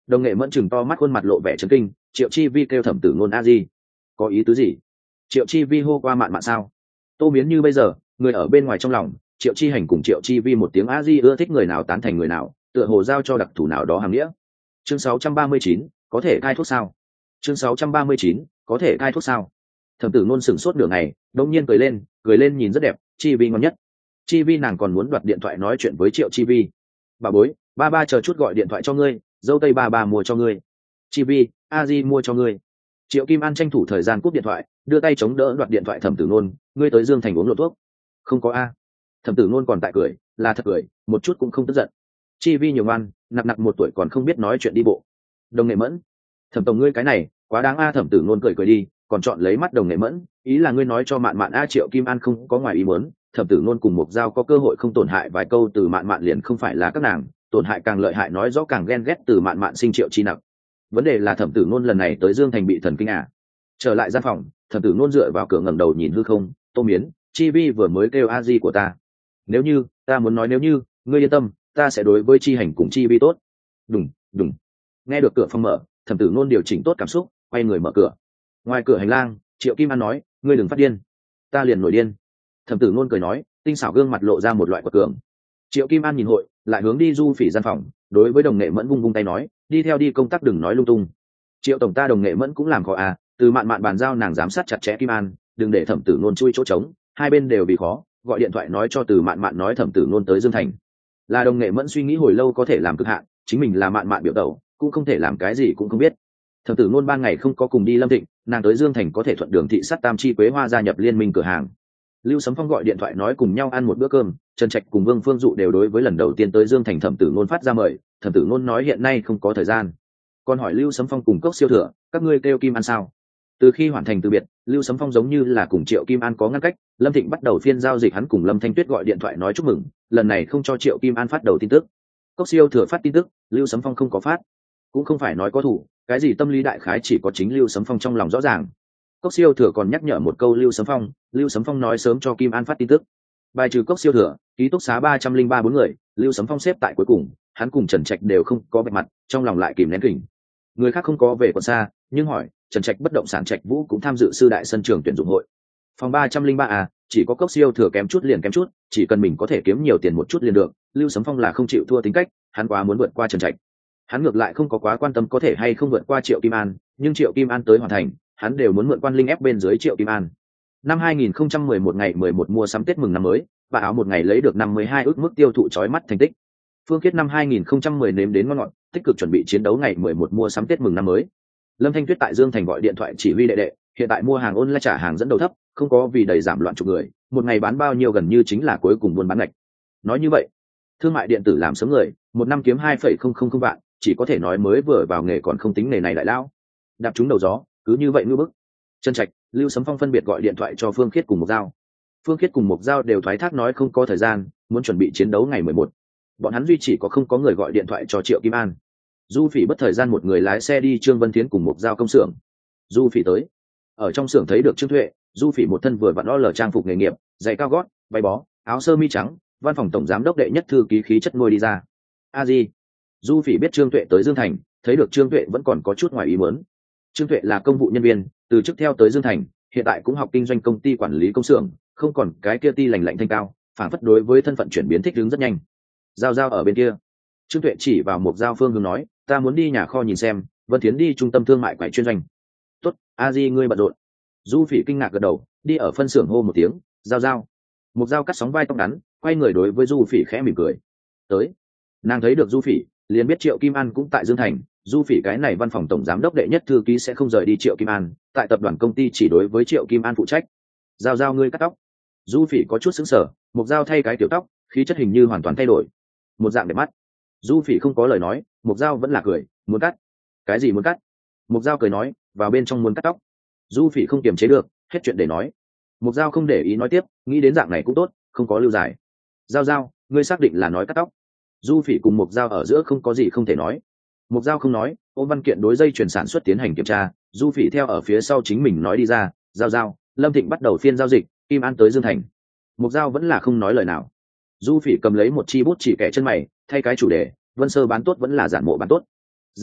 Đồng nghệ mẫn chừng to mắt, khuôn mặt lộ vẻ chấn kinh. Triệu Chi Vi kêu thẩm tử ngôn a di, có ý tứ gì? Triệu Chi Vi hô qua mạn mạn sao? Tô Miến như bây giờ người ở bên ngoài trong lòng, Triệu Chi Hành cùng Triệu Chi Vi một tiếng a di ưa thích người nào tán thành người nào, tựa hồ giao cho đặc thù nào đó hàng nghĩa. Chương sáu trăm ba mươi chín, có thể cai thuốc sao? Chương sáu trăm ba mươi chín, có thể cai thuốc sao? Thẩm tử ngôn sửng sốt nửa ngày, đống nhiên cười lên, cười lên nhìn rất đẹp. Chi Vi ngon nhất. Chi Vi nàng còn muốn đoạt điện thoại nói chuyện với Triệu Chi Vi. Bà bối, ba ba chờ chút gọi điện thoại cho ngươi, dâu tây ba ba mua cho ngươi. Chi Vi, a di mua cho ngươi. Triệu Kim An tranh thủ thời gian cúp điện thoại, đưa tay chống đỡ đoạt điện thoại. Thẩm tử ngôn, ngươi tới Dương Thành uống lộ thuốc? Không có a. Thẩm tử ngôn còn tại cười, là thật cười, một chút cũng không tức giận. Chi Vi nhiều ngoan, nặc nặc một tuổi còn không biết nói chuyện đi bộ. Đồng nghệ mẫn, thẩm tổng ngươi cái này quá đáng a. Thẩm tử ngôn cười cười đi, còn chọn lấy mắt đồng nghệ mẫn, ý là ngươi nói cho mạn mạn a. Triệu Kim An không có ngoài ý muốn, thẩm tử ngôn cùng Mộc Dao có cơ hội không tổn hại vài câu từ mạn mạn liền không phải là các nàng, tổn hại càng lợi hại nói rõ càng ghen ghét từ mạn mạn sinh Triệu Chi nặc. Vấn đề là thẩm tử ngôn lần này tới Dương Thành bị thần kinh à. Trở lại gian phòng, thẩm tử ngôn dựa vào cửa ngẩng đầu nhìn hư không. Tô Miến, Chi Vi vừa mới kêu a di của ta. Nếu như, ta muốn nói nếu như, ngươi yên tâm, ta sẽ đối với Chi Hành cùng Chi Vi tốt. Đùng, đùng. Nghe được cửa phòng mở, thẩm tử ngôn điều chỉnh tốt cảm xúc, quay người mở cửa. Ngoài cửa hành lang, Triệu Kim An nói, ngươi đừng phát điên. Ta liền nổi điên. Thẩm tử ngôn cười nói, tinh xảo gương mặt lộ ra một loại quật cường. Triệu Kim An nhìn hội, lại hướng đi Du Phỉ gian phòng, đối với đồng nghệ mẫn vung vung tay nói, đi theo đi công tác đừng nói lung tung. Triệu tổng ta đồng nghệ mẫn cũng làm khó à, từ mạn mạn bàn giao nàng giám sát chặt chẽ Kim An, đừng để thẩm tử ngôn chui chỗ trống, hai bên đều vì khó, gọi điện thoại nói cho từ mạn mạn nói thẩm tử ngôn tới Dương Thành. Là đồng nghệ mẫn suy nghĩ hồi lâu có thể làm cực hạn, chính mình là mạn mạn biểu tẩu, cũng không thể làm cái gì cũng không biết. Thẩm tử ngôn ban ngày không có cùng đi Lâm Thịnh, nàng tới Dương Thành có thể thuận đường thị sát Tam Chi Quế Hoa gia nhập liên minh cửa hàng. Lưu Sấm Phong gọi điện thoại nói cùng nhau ăn một bữa cơm, Trần Trạch cùng Vương Phương Dụ đều đối với lần đầu tiên tới Dương Thành thẩm tử ngôn phát ra mời, thẩm tử ngôn nói hiện nay không có thời gian. Còn hỏi Lưu Sấm Phong cùng Cốc Siêu Thừa, các ngươi kêu Kim An sao? Từ khi hoàn thành từ biệt, Lưu Sấm Phong giống như là cùng Triệu Kim An có ngăn cách, Lâm Thịnh bắt đầu phiên giao dịch, hắn cùng Lâm Thanh Tuyết gọi điện thoại nói chúc mừng, lần này không cho Triệu Kim An phát đầu tin tức. Cốc Siêu Thừa phát tin tức, Lưu Sấm Phong không có phát, cũng không phải nói có thủ, cái gì tâm lý đại khái chỉ có chính Lưu Sấm Phong trong lòng rõ ràng. Cốc Siêu Thừa còn nhắc nhở một câu Lưu Sấm Phong, Lưu Sấm Phong nói sớm cho Kim An phát tin tức. Bài trừ Cốc Siêu Thừa, ký túc xá ba trăm linh ba bốn người, Lưu Sấm Phong xếp tại cuối cùng, hắn cùng Trần Trạch đều không có bạch mặt, trong lòng lại kìm nén kỉnh. Người khác không có về còn xa, nhưng hỏi, Trần Trạch bất động sản Trạch Vũ cũng tham dự sư đại sân trường tuyển dụng hội. Phòng ba trăm linh ba à, chỉ có Cốc Siêu Thừa kém chút liền kém chút, chỉ cần mình có thể kiếm nhiều tiền một chút liền được, Lưu Sấm Phong là không chịu thua tính cách, hắn quá muốn vượt qua Trần Trạch. Hắn ngược lại không có quá quan tâm có thể hay không vượt qua Triệu Kim An, nhưng Triệu Kim An tới hoàn thành, hắn đều muốn mượn quan linh ép bên dưới Triệu Kim An. Năm hai nghìn không trăm mười một ngày mười một mua sắm Tết mừng năm mới, và áo một ngày lấy được năm mươi hai ước mức tiêu thụ chói mắt thành tích. Phương Khiết năm hai nghìn không trăm mười nếm đến ngon ngọt, tích cực chuẩn bị chiến đấu ngày mười một mua sắm Tết mừng năm mới. Lâm Thanh Tuyết tại Dương Thành gọi điện thoại chỉ huy đệ đệ, hiện tại mua hàng online trả hàng dẫn đầu thấp, không có vì đầy giảm loạn chục người, một ngày bán bao nhiêu gần như chính là cuối cùng buôn bán ngạch. Nói như vậy, thương mại điện tử làm sớm người, một năm kiếm hai phẩy không không không vạn, chỉ có thể nói mới vừa vào nghề còn không tính nghề này đại lao. Đạp trúng đầu gió, cứ như vậy ngư bức. Trần Trạch, Lưu Sấm Phong phân biệt gọi điện thoại cho Phương Khiết cùng Mộc Dao. Phương Khiết cùng Mộc Dao đều thoái thác nói không có thời gian, muốn chuẩn bị chiến đấu ngày mười một. Bọn hắn duy chỉ có không có người gọi điện thoại cho Triệu Kim An. Du Phỉ bất thời gian một người lái xe đi Trương Vân Thiến cùng Mộc Dao công xưởng. Du Phỉ tới, ở trong xưởng thấy được Trương Thuệ. Du Phỉ một thân vừa vặn lo lờ trang phục nghề nghiệp, giày cao gót, váy bó, áo sơ mi trắng, văn phòng tổng giám đốc đệ nhất thư ký khí chất ngôi đi ra. A Di. Du Phỉ biết Trương Tuệ tới Dương Thành, thấy được Trương Tuệ vẫn còn có chút ngoài ý muốn. Trương Tuệ là công vụ nhân viên, từ chức theo tới Dương Thành, hiện tại cũng học kinh doanh công ty quản lý công xưởng, không còn cái kia ti lành lạnh thanh cao, phản phất đối với thân phận chuyển biến thích ứng rất nhanh. Giao giao ở bên kia. Trương Tuệ chỉ vào một giao phương hướng nói, ta muốn đi nhà kho nhìn xem, Vân Thiến đi trung tâm thương mại quầy chuyên doanh. Tốt, A Di ngươi bận rộn. Du Phỉ kinh ngạc gật đầu, đi ở phân xưởng hô một tiếng, giao giao. Một giao cắt sóng vai tóc ngắn, quay người đối với Du Phỉ khẽ mỉm cười. Tới. Nàng thấy được Du Phỉ, liền biết Triệu Kim An cũng tại Dương Thành. Du Phỉ cái này văn phòng tổng giám đốc đệ nhất thư ký sẽ không rời đi Triệu Kim An, tại tập đoàn công ty chỉ đối với Triệu Kim An phụ trách. Giao giao ngươi cắt tóc. Du Phỉ có chút sững sờ, một giao thay cái kiểu tóc, khí chất hình như hoàn toàn thay đổi, một dạng đẹp mắt. Du Phỉ không có lời nói, một giao vẫn là cười, muốn cắt. Cái gì muốn cắt? Một giao cười nói, vào bên trong muốn cắt tóc. Du Phỉ không kiềm chế được, hết chuyện để nói. Một giao không để ý nói tiếp, nghĩ đến dạng này cũng tốt, không có lưu giải. Giao giao, ngươi xác định là nói cắt tóc? Du Phỉ cùng một giao ở giữa không có gì không thể nói. Một giao không nói, ôm văn kiện đối dây chuyển sản xuất tiến hành kiểm tra. Du Phỉ theo ở phía sau chính mình nói đi ra, giao giao, Lâm Thịnh bắt đầu phiên giao dịch, Kim An tới Dương Thành. Một giao vẫn là không nói lời nào. Du Phỉ cầm lấy một chi bút chỉ kẻ chân mày, thay cái chủ đề, Vân Sơ bán tốt vẫn là giản mộ bán tốt? Giản mộ,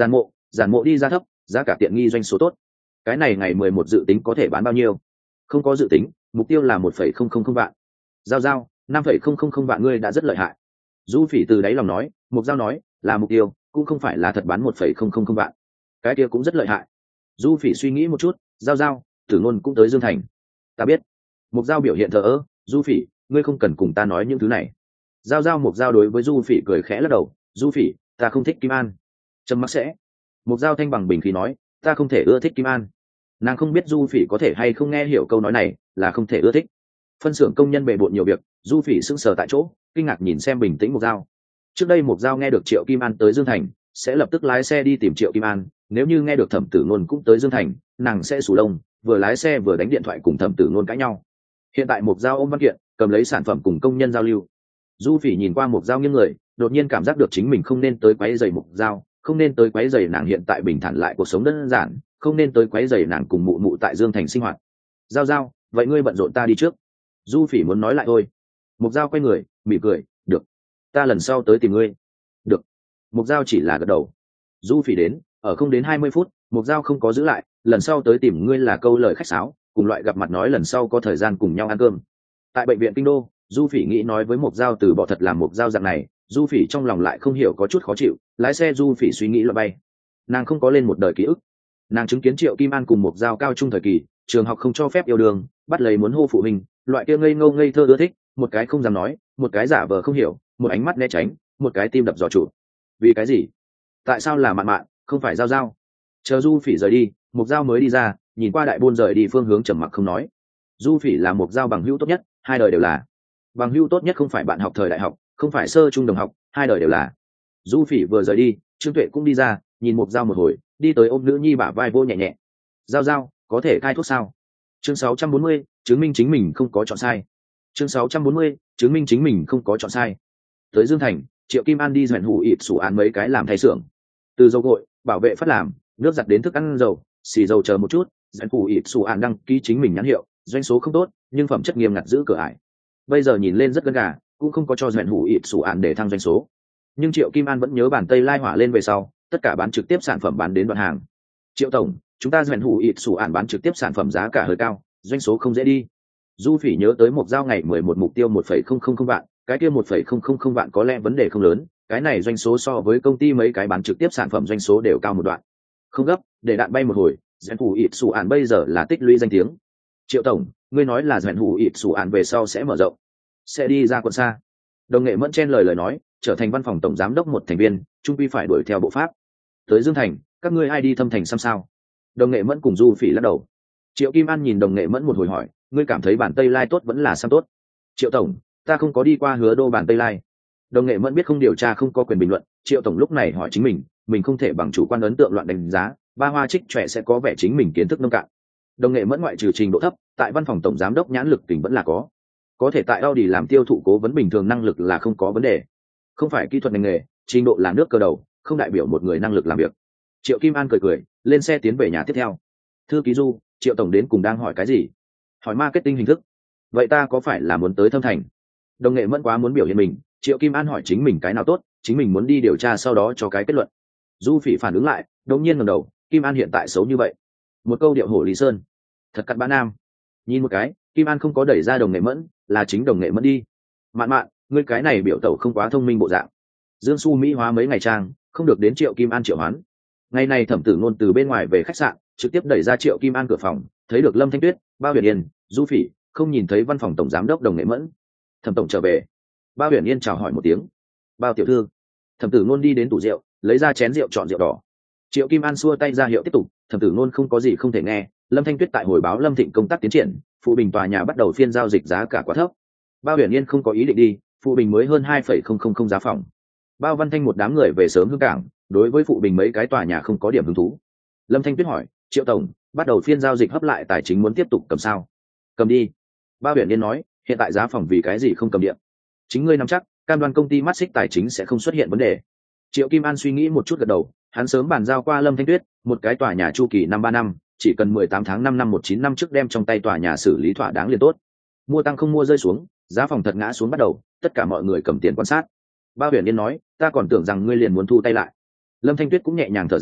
giản mộ đi ra thấp, giá cả tiện nghi doanh số tốt. Cái này ngày mười một dự tính có thể bán bao nhiêu? Không có dự tính, mục tiêu là một phẩy không không không vạn. Giao giao, năm phẩy không không không vạn ngươi đã rất lợi hại. Du Phỉ từ đáy lòng nói, Mục Giao nói, là mục tiêu, cũng không phải là thật bán một phẩy không không không vạn. Cái kia cũng rất lợi hại. Du Phỉ suy nghĩ một chút, Giao giao, Tử Ngôn cũng tới Dương Thành. Ta biết. Mục Giao biểu hiện thờ ơ, Du Phỉ, ngươi không cần cùng ta nói những thứ này. Giao giao Mục Giao đối với Du Phỉ cười khẽ lắc đầu, Du Phỉ, ta không thích Kim An. Trầm mặc sẽ. Mục Giao thanh bằng bình khí nói, ta không thể ưa thích Kim An. Nàng không biết Du Phỉ có thể hay không nghe hiểu câu nói này, là không thể ưa thích. Phân xưởng công nhân bề bộn nhiều việc, Du Phỉ sững sờ tại chỗ, kinh ngạc nhìn xem bình tĩnh Mục Giao. Trước đây Mục Giao nghe được Triệu Kim An tới Dương Thành, sẽ lập tức lái xe đi tìm Triệu Kim An, nếu như nghe được Thẩm Tử Ngôn cũng tới Dương Thành, nàng sẽ sù lông, vừa lái xe vừa đánh điện thoại cùng Thẩm Tử Ngôn cãi nhau. Hiện tại Mục Giao ôm văn kiện, cầm lấy sản phẩm cùng công nhân giao lưu. Du Phỉ nhìn qua Mục Giao nghiêng người, đột nhiên cảm giác được chính mình không nên tới quấy rầy Mục Giao, không nên tới quấy rầy nàng hiện tại bình thản lại cuộc sống đơn giản, không nên tới quấy rầy nàng cùng mụ mụ tại Dương Thành sinh hoạt. Giao giao, vậy ngươi bận rộn ta đi trước. Du Phỉ muốn nói lại thôi. Mục Giao quay người, mỉm cười, được, ta lần sau tới tìm ngươi. Được. Mục Giao chỉ là gật đầu. Du Phỉ đến, ở không đến hai mươi phút, Mục Giao không có giữ lại, lần sau tới tìm ngươi là câu lời khách sáo, cùng loại gặp mặt nói lần sau có thời gian cùng nhau ăn cơm. Tại bệnh viện Kinh Đô, Du Phỉ nghĩ nói với Mục Giao từ bỏ thật làm Mục Giao dạng này, Du Phỉ trong lòng lại không hiểu có chút khó chịu, lái xe Du Phỉ suy nghĩ loại bay. Nàng không có lên một đời ký ức. Nàng chứng kiến Triệu Kim An cùng Mục Giao cao trung thời kỳ, trường học không cho phép yêu đương, bắt lấy muốn hô phụ huynh, loại kia ngây ngô ngây thơ ưa thích, một cái không dám nói, một cái giả vờ không hiểu, một ánh mắt né tránh, một cái tim đập dò chủ. Vì cái gì? Tại sao là Mạn Mạn, không phải Giao Giao? Chờ Du Phỉ rời đi, Mục Giao mới đi ra, nhìn qua đại buôn rời đi phương hướng trầm mặc không nói. Du Phỉ là Mục Giao bằng hữu tốt nhất, hai đời đều là. Bằng hữu tốt nhất không phải bạn học thời đại học, không phải sơ trung đồng học, hai đời đều là. Du Phỉ vừa rời đi, Trương Tuệ cũng đi ra, nhìn Mục Giao một hồi, đi tới ôm nữ nhi bả vai vô nhẹ nhẹ. Giao Giao, có thể khai thuốc sao? Chương sáu trăm bốn mươi, chứng minh chính mình không có chọn sai. Chương sáu trăm bốn mươi, chứng minh chính mình không có chọn sai. Tới Dương Thành, Triệu Kim An đi dọn hủ ịt sủ án mấy cái làm thay xưởng. Từ dầu gội, bảo vệ phát làm, nước giặt đến thức ăn dầu, xì dầu chờ một chút, dọn hủ ịt sủ án đăng ký chính mình nhãn hiệu, doanh số không tốt, nhưng phẩm chất nghiêm ngặt giữ cửa ải. Bây giờ nhìn lên rất gân gà, cũng không có cho dọn hủ ịt sủ án để thăng doanh số. Nhưng Triệu Kim An vẫn nhớ bản Tây Lai hỏa lên về sau, tất cả bán trực tiếp sản phẩm bán đến đoạn hàng. Triệu tổng, chúng ta dọn hủ ịt sủ án bán trực tiếp sản phẩm giá cả hơi cao, doanh số không dễ đi. Du Phỉ nhớ tới Mục Giao ngày mười một mục tiêu một phẩy không không không vạn, cái kia một phẩy không không không vạn có lẽ vấn đề không lớn, cái này doanh số so với công ty mấy cái bán trực tiếp sản phẩm doanh số đều cao một đoạn. Không gấp, để đạn bay một hồi, dọn hủ ịt sủ án bây giờ là tích lũy danh tiếng. Triệu tổng, ngươi nói là dọn hủ ịt sủ án về sau sẽ mở rộng, sẽ đi ra quận xa. Đồng Nghệ Mẫn chen lời lời nói, trở thành văn phòng tổng giám đốc một thành viên, trung quy phải đuổi theo bộ pháp. Tới Dương Thành, các ngươi ai đi Thâm Thành xăm sao? Đồng Nghệ Mẫn cùng Du Phỉ lắc đầu. Triệu Kim An nhìn Đồng Nghệ Mẫn một hồi hỏi, ngươi cảm thấy bản Tây Lai tốt vẫn là xăm tốt? Triệu tổng, ta không có đi qua Hứa Đô bản Tây Lai. Đồng Nghệ Mẫn biết không điều tra không có quyền bình luận, Triệu tổng lúc này hỏi chính mình, mình không thể bằng chủ quan ấn tượng loạn đánh giá, ba hoa trích trẻ sẽ có vẻ chính mình kiến thức nông cạn. Đồng Nghệ Mẫn ngoại trừ trình độ thấp, tại văn phòng tổng giám đốc nhãn lực tỉnh vẫn là có. Có thể tại Audi làm tiêu thụ cố vấn bình thường năng lực là không có vấn đề. Không phải kỹ thuật ngành nghề, trình độ là nước cơ đầu, không đại biểu một người năng lực làm việc. Triệu Kim An cười cười, lên xe tiến về nhà tiếp theo. Thư ký Du, Triệu tổng đến cùng đang hỏi cái gì? Hỏi marketing hình thức. Vậy ta có phải là muốn tới Thâm Thành? Đồng Nghệ Mẫn quá muốn biểu hiện mình, Triệu Kim An hỏi chính mình cái nào tốt, chính mình muốn đi điều tra sau đó cho cái kết luận. Du Phỉ phản ứng lại, đột nhiên ngẩng đầu, Kim An hiện tại xấu như vậy. Một câu điệu hổ Lý Sơn. Thật cặn bã nam. Nhìn một cái, Kim An không có đẩy ra Đồng Nghệ Mẫn, là chính Đồng Nghệ Mẫn đi. Mạn Mạn, ngươi cái này biểu tẩu không quá thông minh bộ dạng. Dương Xu Mỹ hóa mấy ngày trang, không được đến Triệu Kim An triệu hoán. Ngày này Thẩm Tử Ngôn từ bên ngoài về khách sạn, trực tiếp đẩy ra Triệu Kim An cửa phòng, thấy được Lâm Thanh Tuyết, Bao Huyền Yên, Du Phỉ, không nhìn thấy văn phòng tổng giám đốc Đồng Nghệ Mẫn. Thẩm tổng trở về. Bao Huyền Yên chào hỏi một tiếng. Bao tiểu thư. Thẩm Tử Ngôn đi đến tủ rượu, lấy ra chén rượu chọn rượu đỏ. Triệu Kim An xua tay ra hiệu tiếp tục. Thẩm Tử Ngôn không có gì không thể nghe. Lâm Thanh Tuyết tại hồi báo Lâm Thịnh công tác tiến triển, phụ bình tòa nhà bắt đầu phiên giao dịch giá cả quá thấp. Bao Huyền Yên không có ý định đi, phụ bình mới hơn hai phẩy không không không giá phòng. Bao Văn Thanh một đám người về sớm hương cảng, đối với phụ bình mấy cái tòa nhà không có điểm hứng thú. Lâm Thanh Tuyết hỏi, Triệu tổng, bắt đầu phiên giao dịch hấp lại tài chính muốn tiếp tục cầm sao? Cầm đi. Bao Huyền Yên nói, hiện tại giá phòng vì cái gì không cầm điện? Chính ngươi nắm chắc, cam đoan công ty mắt xích tài chính sẽ không xuất hiện vấn đề. Triệu Kim An suy nghĩ một chút gật đầu, hắn sớm bàn giao qua Lâm Thanh Tuyết, một cái tòa nhà chu kỳ năm ba năm, chỉ cần mười tám tháng năm năm một chín năm trước đem trong tay tòa nhà xử lý thỏa đáng liền tốt. Mua tăng không mua rơi xuống, giá phòng thật ngã xuống bắt đầu, tất cả mọi người cầm tiền quan sát. Bao Huyền Yên nói, ta còn tưởng rằng ngươi liền muốn thu tay lại. Lâm Thanh Tuyết cũng nhẹ nhàng thở ra,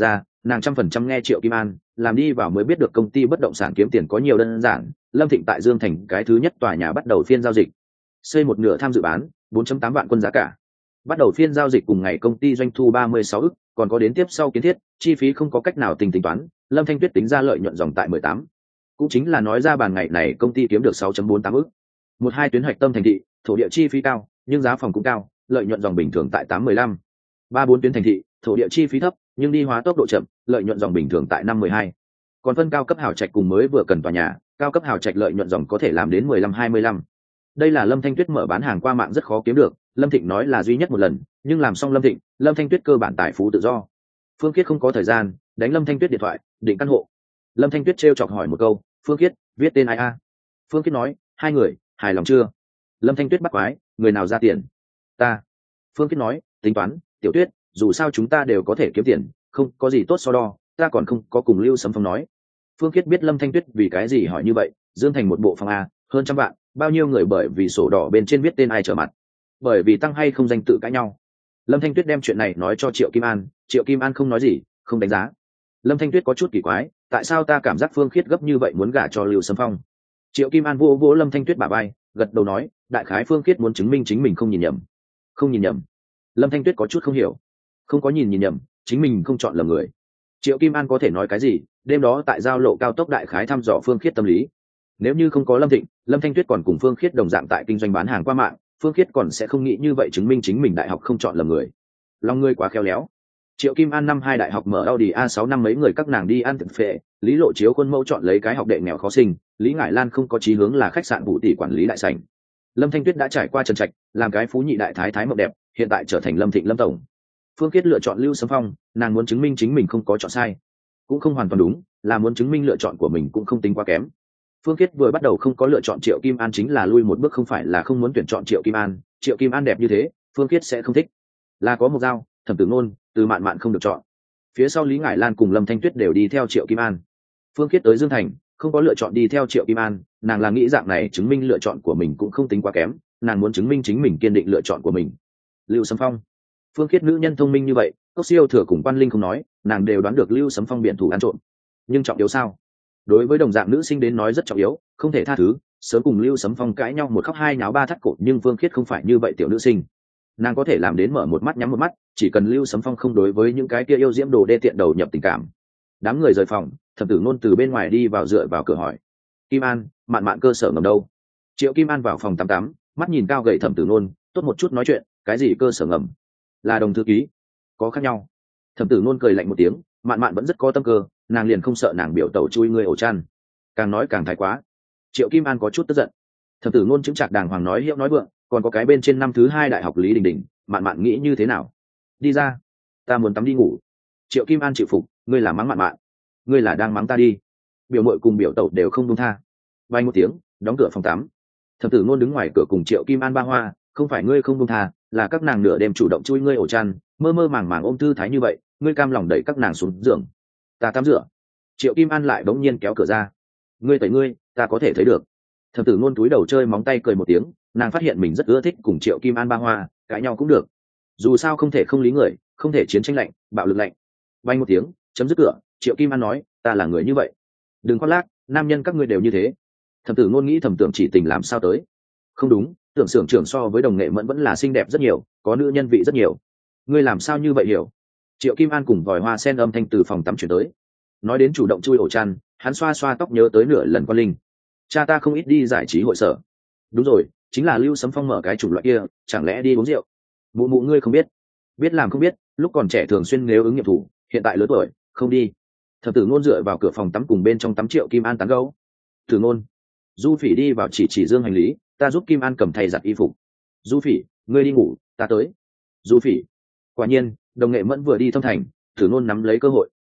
nàng trăm phần trăm nghe Triệu Kim An, làm đi vào mới biết được công ty bất động sản kiếm tiền có nhiều đơn giản. Lâm Thịnh tại Dương Thành cái thứ nhất tòa nhà bắt đầu phiên giao dịch, xây một nửa tham dự bán bốn phẩy tám vạn quân giá cả. Bắt đầu phiên giao dịch cùng ngày công ty doanh thu ba mươi sáu ức, còn có đến tiếp sau kiến thiết, chi phí không có cách nào tính tính toán, Lâm Thanh Tuyết tính ra lợi nhuận dòng tại mười tám. Cũng chính là nói ra bàn ngày này công ty kiếm được sáu phẩy bốn tám ức. Một hai tuyến hoạch tâm thành thị, thổ địa chi phí cao, nhưng giá phòng cũng cao, lợi nhuận dòng bình thường tại tám mười lăm. Ba bốn tuyến thành thị, thổ địa chi phí thấp, nhưng đi hóa tốc độ chậm, lợi nhuận dòng bình thường tại năm mười hai. Còn phân cao cấp hào trạch cùng mới vừa cần tòa nhà, cao cấp hào trạch lợi nhuận dòng có thể làm đến mười lăm hai mươi lăm. Đây là Lâm Thanh Tuyết mở bán hàng qua mạng rất khó kiếm được, Lâm Thịnh nói là duy nhất một lần, nhưng làm xong Lâm Thịnh, Lâm Thanh Tuyết cơ bản tài phú tự do. Phương Khiết không có thời gian, đánh Lâm Thanh Tuyết điện thoại, định căn hộ. Lâm Thanh Tuyết trêu chọc hỏi một câu, "Phương Khiết, viết tên ai a?" Phương Khiết nói, "Hai người, hài lòng chưa?" Lâm Thanh Tuyết bắt quái, "Người nào ra tiền?" "Ta." Phương Khiết nói, "Tính toán, Tiểu Tuyết, dù sao chúng ta đều có thể kiếm tiền, không có gì tốt so đo, ta còn không có cùng Lưu Sấm Phong nói." Phương Khiết biết Lâm Thanh Tuyết vì cái gì hỏi như vậy, Dương Thành một bộ phòng a, hơn trăm vạn, bao nhiêu người bởi vì sổ đỏ bên trên viết tên ai trở mặt, bởi vì tăng hay không danh tự cãi nhau. Lâm Thanh Tuyết đem chuyện này nói cho Triệu Kim An, Triệu Kim An không nói gì, không đánh giá. Lâm Thanh Tuyết có chút kỳ quái, tại sao ta cảm giác Phương Khiết gấp như vậy muốn gả cho Lưu Sấm Phong? Triệu Kim An vỗ vỗ Lâm Thanh Tuyết bả vai, gật đầu nói, đại khái Phương Khiết muốn chứng minh chính mình không nhìn nhầm. Không nhìn nhầm. Lâm Thanh Tuyết có chút không hiểu. Không có nhìn nhìn nhầm, chính mình không chọn lầm người. Triệu Kim An có thể nói cái gì? Đêm đó tại giao lộ cao tốc đại khái thăm dò Phương Khiết tâm lý. Nếu như không có Lâm Thịnh, Lâm Thanh Tuyết còn cùng Phương Khiết đồng dạng tại kinh doanh bán hàng qua mạng, Phương Khiết còn sẽ không nghĩ như vậy chứng minh chính mình đại học không chọn lầm người. Lòng ngươi quá khéo léo. Triệu Kim An năm hai đại học mở Audi a sáu năm mấy người các nàng đi ăn thực phệ, Lý Lộ Chiếu khuôn mẫu chọn lấy cái học đệ nghèo khó sinh, Lý Ngải Lan không có chí hướng là khách sạn vụ tỷ quản lý đại sảnh. Lâm Thanh Tuyết đã trải qua trần trạch, làm cái phú nhị đại thái thái mộng đẹp, hiện tại trở thành Lâm Thịnh Lâm tổng. Phương Khiết lựa chọn Lưu Sấm Phong, nàng muốn chứng minh chính mình không có chọn sai, cũng không hoàn toàn đúng, là muốn chứng minh lựa chọn của mình cũng không tính quá kém. Phương Khiết vừa bắt đầu không có lựa chọn Triệu Kim An chính là lui một bước, không phải là không muốn tuyển chọn Triệu Kim An, Triệu Kim An đẹp như thế, Phương Khiết sẽ không thích. Là có một dao, Thẩm Tử Nôn, Từ Mạn Mạn không được chọn. Phía sau Lý Ngải Lan cùng Lâm Thanh Tuyết đều đi theo Triệu Kim An. Phương Khiết tới Dương Thành, không có lựa chọn đi theo Triệu Kim An, nàng là nghĩ dạng này chứng minh lựa chọn của mình cũng không tính quá kém, nàng muốn chứng minh chính mình kiên định lựa chọn của mình. Lưu Sấm Phong. Phương Khiết nữ nhân thông minh như vậy, Cốc Siêu Thừa cùng Quan Linh không nói, nàng đều đoán được Lưu Sấm Phong biện thủ ăn trộm. Nhưng trọng yếu sao? Đối với đồng dạng nữ sinh đến nói rất trọng yếu, không thể tha thứ. Sớm cùng Lưu Sấm Phong cãi nhau một khóc hai nháo ba thắt cổ, nhưng Phương Khiết không phải như vậy tiểu nữ sinh. Nàng có thể làm đến mở một mắt nhắm một mắt, chỉ cần Lưu Sấm Phong không đối với những cái kia yêu diễm đồ đê tiện đầu nhập tình cảm. Đám người rời phòng, Thẩm Tử Nôn từ bên ngoài đi vào dựa vào cửa hỏi, Kim An, Mạn Mạn cơ sở ngầm đâu? Triệu Kim An vào phòng tắm tắm, mắt nhìn cao gầy Thẩm Tử Nôn, tốt một chút nói chuyện, cái gì cơ sở ngầm? Là đồng thư ký, có khác nhau. Thẩm Tử Nôn cười lạnh một tiếng, Mạn Mạn vẫn rất có tâm cơ, nàng liền không sợ nàng biểu tẩu chui người ổ chăn. Càng nói càng thái quá. Triệu Kim An có chút tức giận. Thẩm Tử Nôn chứng chặt đàng hoàng nói hiệu nói vượng, còn có cái bên trên năm thứ hai đại học Lý Đình Đình, Mạn Mạn nghĩ như thế nào? Đi ra, ta muốn tắm đi ngủ. Triệu Kim An chịu phục, ngươi là mắng Mạn Mạn, ngươi là đang mắng ta đi. Biểu mội cùng biểu tẩu đều không buông tha. Vay một tiếng, đóng cửa phòng tắm. Thẩm Tử Nôn đứng ngoài cửa cùng Triệu Kim An ba hoa, không phải ngươi không buông tha, là các nàng nửa đêm chủ động chui ngươi ổ chăn, mơ mơ màng màng ôm thư thái như vậy, ngươi cam lòng đẩy các nàng xuống giường. Ta tắm rửa. Triệu Kim An lại bỗng nhiên kéo cửa ra. Ngươi tẩy ngươi, ta có thể thấy được. Thẩm Tử Nôn túi đầu chơi móng tay cười một tiếng, nàng phát hiện mình rất ưa thích cùng Triệu Kim An ba hoa, cãi nhau cũng được. Dù sao không thể không lý người, không thể chiến tranh lạnh, bạo lực lạnh. Vang một tiếng, chấm dứt cửa, Triệu Kim An nói, ta là người như vậy. Đừng khoác lác, nam nhân các ngươi đều như thế. Thẩm Tử Nôn nghĩ thầm tưởng chỉ tình làm sao tới. Không đúng, tưởng xưởng trưởng so với đồng nghệ mẫn vẫn là xinh đẹp rất nhiều, có nữ nhân vị rất nhiều. Ngươi làm sao như vậy hiểu? Triệu Kim An cùng vòi hoa sen âm thanh từ phòng tắm chuyển tới. Nói đến chủ động chui ổ chăn, hắn xoa xoa tóc nhớ tới nửa lần Quan Linh. Cha ta không ít đi giải trí hội sở. Đúng rồi, chính là Lưu Sấm Phong mở cái chủng loại kia, chẳng lẽ đi uống rượu? Mụ mụ ngươi không biết? Biết làm không biết, lúc còn trẻ thường xuyên nếu ứng nghiệp thủ, hiện tại lớn tuổi, không đi. Thẩm Tử Nôn dựa vào cửa phòng tắm cùng bên trong tắm Triệu Kim An tán gẫu. Tử Nôn. Du Phỉ đi vào chỉ chỉ dương hành lý, ta giúp Kim An cầm thay giặt y phục. Du Phỉ, ngươi đi ngủ, ta tới. Du Phỉ. Quả nhiên, đồng nghệ mẫn vừa đi thông thành, Tử Nôn nắm lấy cơ hội,